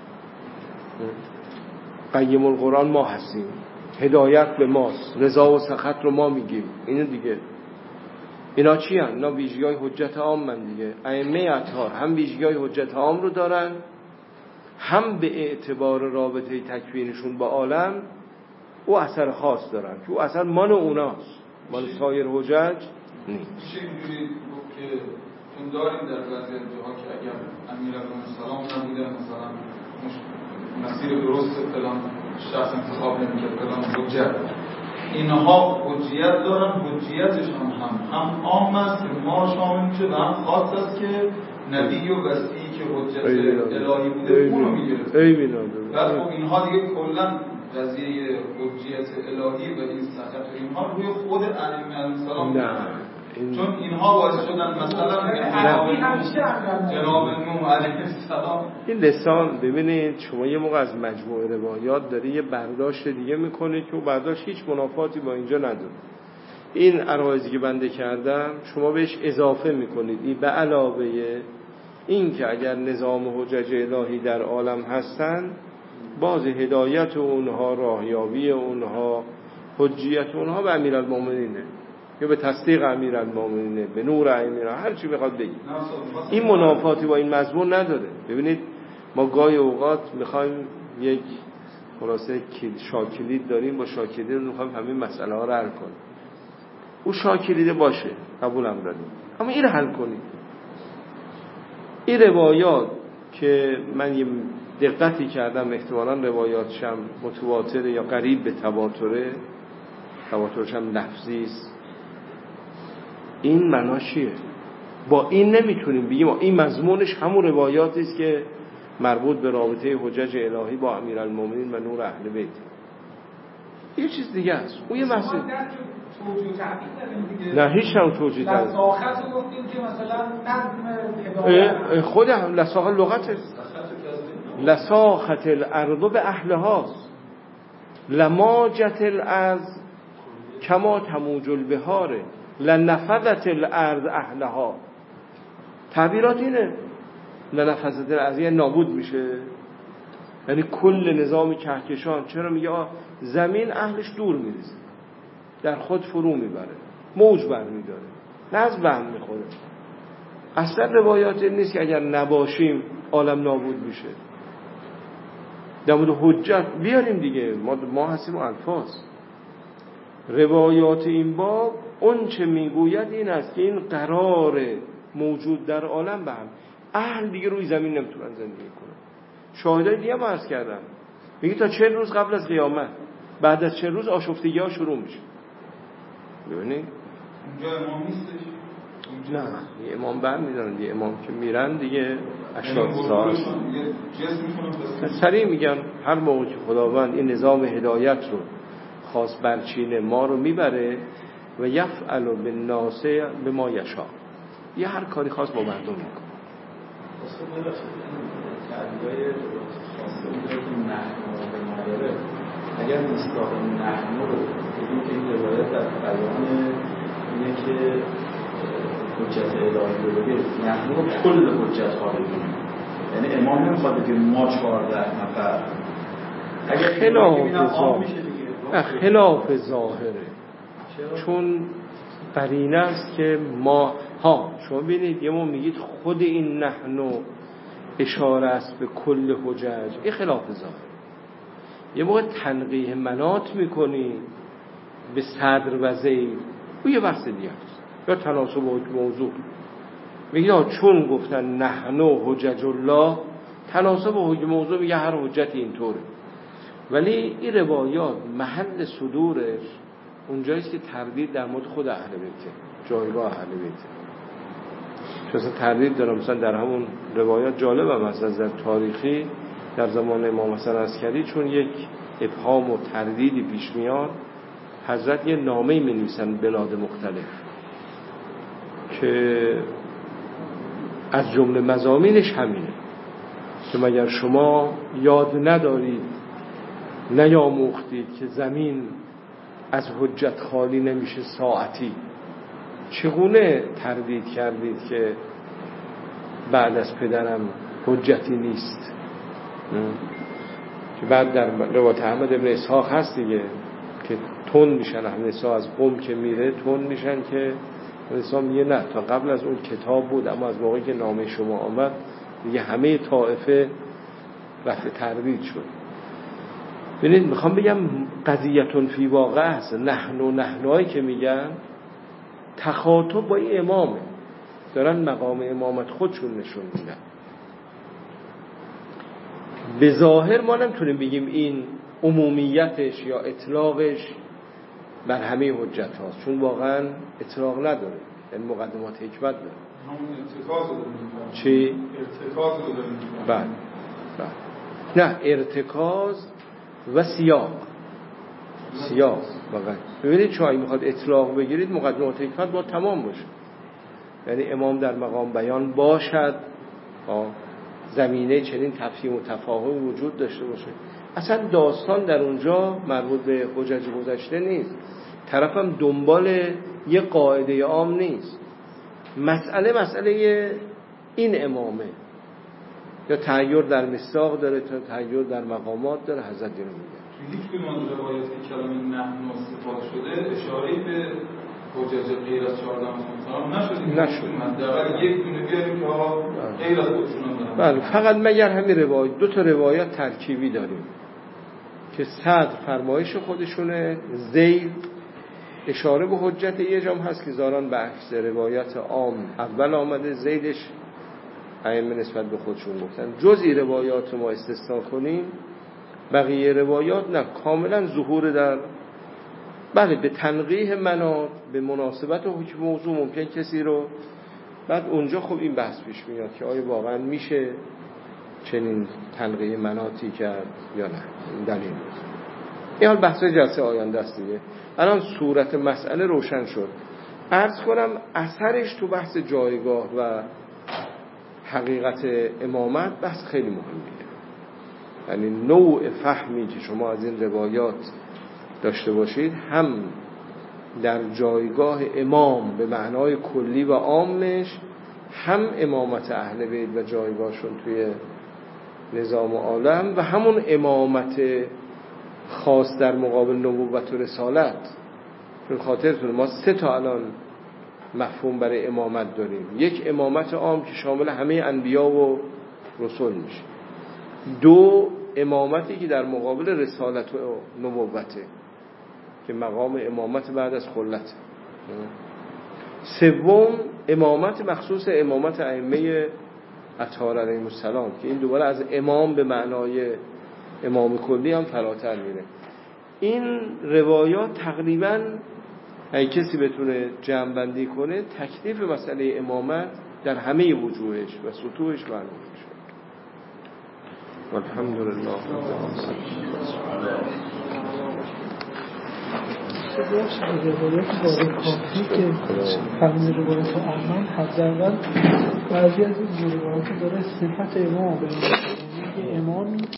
قیم القرآن ما هستیم، هدایت به ماست، رضا و سخط رو ما میگیم. اینو دیگه اینا چی هن؟ اینا ویژگی های حجت عام من دیگه. ائمه اطهار هم ویژگی های حجت عام رو دارن، هم به اعتبار رابطه تکوینشون با عالم او اثر خاص دارن که او اثر مال اوناست، مال سایر حجج نیست. میشه اینجوری گفت که چون داریم در بعضی از جاها که اگر امیرالمومنین السلام نبودن مثلا مسیر درست فلان شخص انتخاب نمی‌کرد فلان حجت، اینها حجیت دارن، حجیتشان هم هم عام است که ما شامل میشه و هم خاص است که نبی و بستی که حجت الهی بوده اونو میگرفت. بعد خب اینها دیگه کلا قضیه حجیت الهی و این سخط اینها روی خود ائمه السلام نه، چون اینها باعث شدن مثلا جناب نوح علیه السلام. این لسان ببینید شما یه موقع از مجموعه روایات داری یه برداشت دیگه میکنید که اون برداشت هیچ منافاتی با اینجا نداره. این عرایضی که بنده کردم شما بهش اضافه میکنید این به علاوه این که اگر نظام حجج الهی در عالم هستن، باز هدایت اونها، راهیابی اونها، حجیت اونها به امیرالمومنینه یا به تصدیق امیرالمومنینه، به نور ائمه، هر چی بخواد بگید. این منافاتی با این مضمون نداره. ببینید ما گاهی اوقات میخوایم یک خلاصه شاکلید داریم، با شاکلید میخوایم همین مسئله ها رو حل کنیم. او شاکلیده باشه، قبولم داریم، اما این حل کنید. این روایات که من یه دقتی کردم احتمالاً روایاتشم متواتره یا قریب به تواتره، تواترشم لفظی است. این معناش چیه؟ با این نمیتونیم بگیم این مضمونش همون روایاتی است که مربوط به رابطه حجج الهی با امیرالمومنین و نور اهل بیت. یه چیز دیگه است. اون یه مسئله نه هیچ هم توجیه تعبیر. لساخت رو گفتیم که مثلا نظم هدایت خود هم لساخت لغت لساخت الارض به اهلهاست. لماجت الارض کما تموج البحار لنفذت الارض اهلها. تعبیرات اینه. لنفذت الارض یعنی نابود میشه، یعنی کل نظام کهکشان. چرا میگه زمین اهلش دور میریزه، در خود فرو میبره، موج برمیداره، نه از بهم میخوره. اصلا روایات این نیست که اگر نباشیم عالم نابود میشه. در مورد حجت بیاریم دیگه، ما ما هستیم الفاظ. روایات این باب اون چه میگوید این است که این قرار موجود در عالم به هم اهل دیگه روی زمین نمیتونن زندگی کنن. شاهدای دیگه ما عرض کردم، میگه تا چهل روز قبل از قیامت، بعد از چهل روز آشفتگی ها شروع میشه. ببینید اونجا امام نیستش. نه یه امام بر میدارن، یه امام که میرن دیگه اشراط ساعت سریع میگن هر موقع که خداوند این نظام هدایت رو خاص برچینه ما رو میبره و یفعل بالناس بما یشاء، یه هر کاری خاص با مردم میکنه. اصلا ببخشید تعبیرای خاصه میگه که نحن به ما داره، اگر مصداق نحن رو بگیم که این روایت در بیان اینه که حجت الهی رو بگیم، نحن رو کل حجت ها بگیم، یعنی امام نمیخواد بگیم ما چهارده نفر. اگر خلاف ظاهره، خلاف ظاهره، چون قرینه است که ما ها شما ببینید یه ما میگید خود این نحن اشاره است به کل حجج، این خلاف ظاهره. یه موقع تنقیح مناط میکنی به صدر و ذیل، او یه بحث دیگه است، یا تناسب موضوع میگه ها چون گفتن نحن حجج الله، تناسب حجج موضوع میگه هر حجتی اینطوره. ولی این روایات محل صدورش اونجاییست که تردید در مورد خود اهل بیته، جایگاه اهل بیته. چون اصلا تردید دارم مثلا در همون روایات جالب هم هست از در تاریخی در زمان امام حسن عسکری، چون یک ابهام و تردیدی پیش میاد، حضرت یه نامه‌ای می‌نویسن بلاد مختلف که از جمله مضامینش همینه که مگر شما یاد ندارید نیاموختید که زمین از حجت خالی نمیشه ساعتی. چگونه تردید کردید که بعد از پدرم حجتی نیست؟ که بعد در روایت احمد ابن اسحاق هست دیگه که تون میشن اهل اسحاق از قوم که میره تون میشن که اسحاق میگه نه تا قبل از اون کتاب بود، اما از موقعی که نامه شما آمد دیگه همه طائفه رفت تردید شد. ببینید میخوام بگم قضیتون فی واقع هست. نحن و نحنایی که میگن تخاطب با این امامه، دارن مقام امامت خودشون نشون میدن. به ظاهر ما نمیتونیم بگیم این عمومیتش یا اطلاقش بر همه حجت هاست، چون واقعا اطلاق نداره، یعنی مقدمات حکمت داره. همون ارتکاز رو داریم. چی؟ ارتکاز رو داریم. بله بله. نه ارتکاز و سیاق. سیاق واقعا. ببینید چون اگه میخواد اطلاق بگیرید مقدمات حکمت باید تمام باشه، یعنی امام در مقام بیان باشد، زمینه چنین تفهیم و تفاهم وجود داشته باشه. اصلا داستان در اونجا مربوط به حجج گذشته نیست، طرفم دنبال یه قاعده عام نیست. مسئله مسئله این امامه، یا تغییر در مصداق داره تا تغییر در مقامات داره. حضرت اینو میگه هیچ کدوم از روایات که کلمه نحن استفاده شده اشاره‌ای به حجج غیر از چهارده مسلمان نشده. نشد. حداقل یک دونه بیاریم که آقا غیر از خودشون هم بله، فقط مگر همین روایت، دو تا روایت ترکیبی داریم که صدر فرمایش خودشونه، ذیل اشاره به حجت، یه جام هست که زاران به عکس روایت عام اول آمده، ذیلش ائمه نسبت به خودشون گفتن. جزئی روایات ما استثناء کنیم، بقیه روایات نه، کاملا ظهور در بله به تنقیح مناط، به مناسبت و حکم موضوع ممکن کسی رو بعد اونجا خب این بحث پیش میاد که آیا واقعا میشه چنین تنقیح مناطی کرد یا نه. این دلیل نیست. این حال بحث جلسه آینده است دیگه. الان صورت مسئله روشن شد. عرض کنم اثرش تو بحث جایگاه و حقیقت امامت بحث خیلی مهمیه. یعنی نوع فهمی که شما از این روایات داشته باشید، هم در جایگاه امام به معنای کلی و عامش، هم امامت اهل بیت و جایگاهشون توی نظام عالم، و همون امامت خاص در مقابل نبوت و رسالت. چون خاطرتون ما سه تا الان مفهوم برای امامت داریم. یک امامت عام که شامل همه انبیا و رسول میشه. دو امامتی که در مقابل رسالت و نبوته که مقام امامت بعد از خلت. سوم امامت مخصوص امامت ائمه اطهار علیهم السلام که این دوباره از امام به معنای امام کلی هم فراتر میره. این روایات تقریبا اگه کسی بتونه جمع بندی کنه تکلیف مسئله امامت در همه وجوهش و سطوحش معلوم میشه. والحمدلله. باشه روایات باب کافی که همین روایات آمن حداقل بعضی از این روایات داره صفت امام به امامی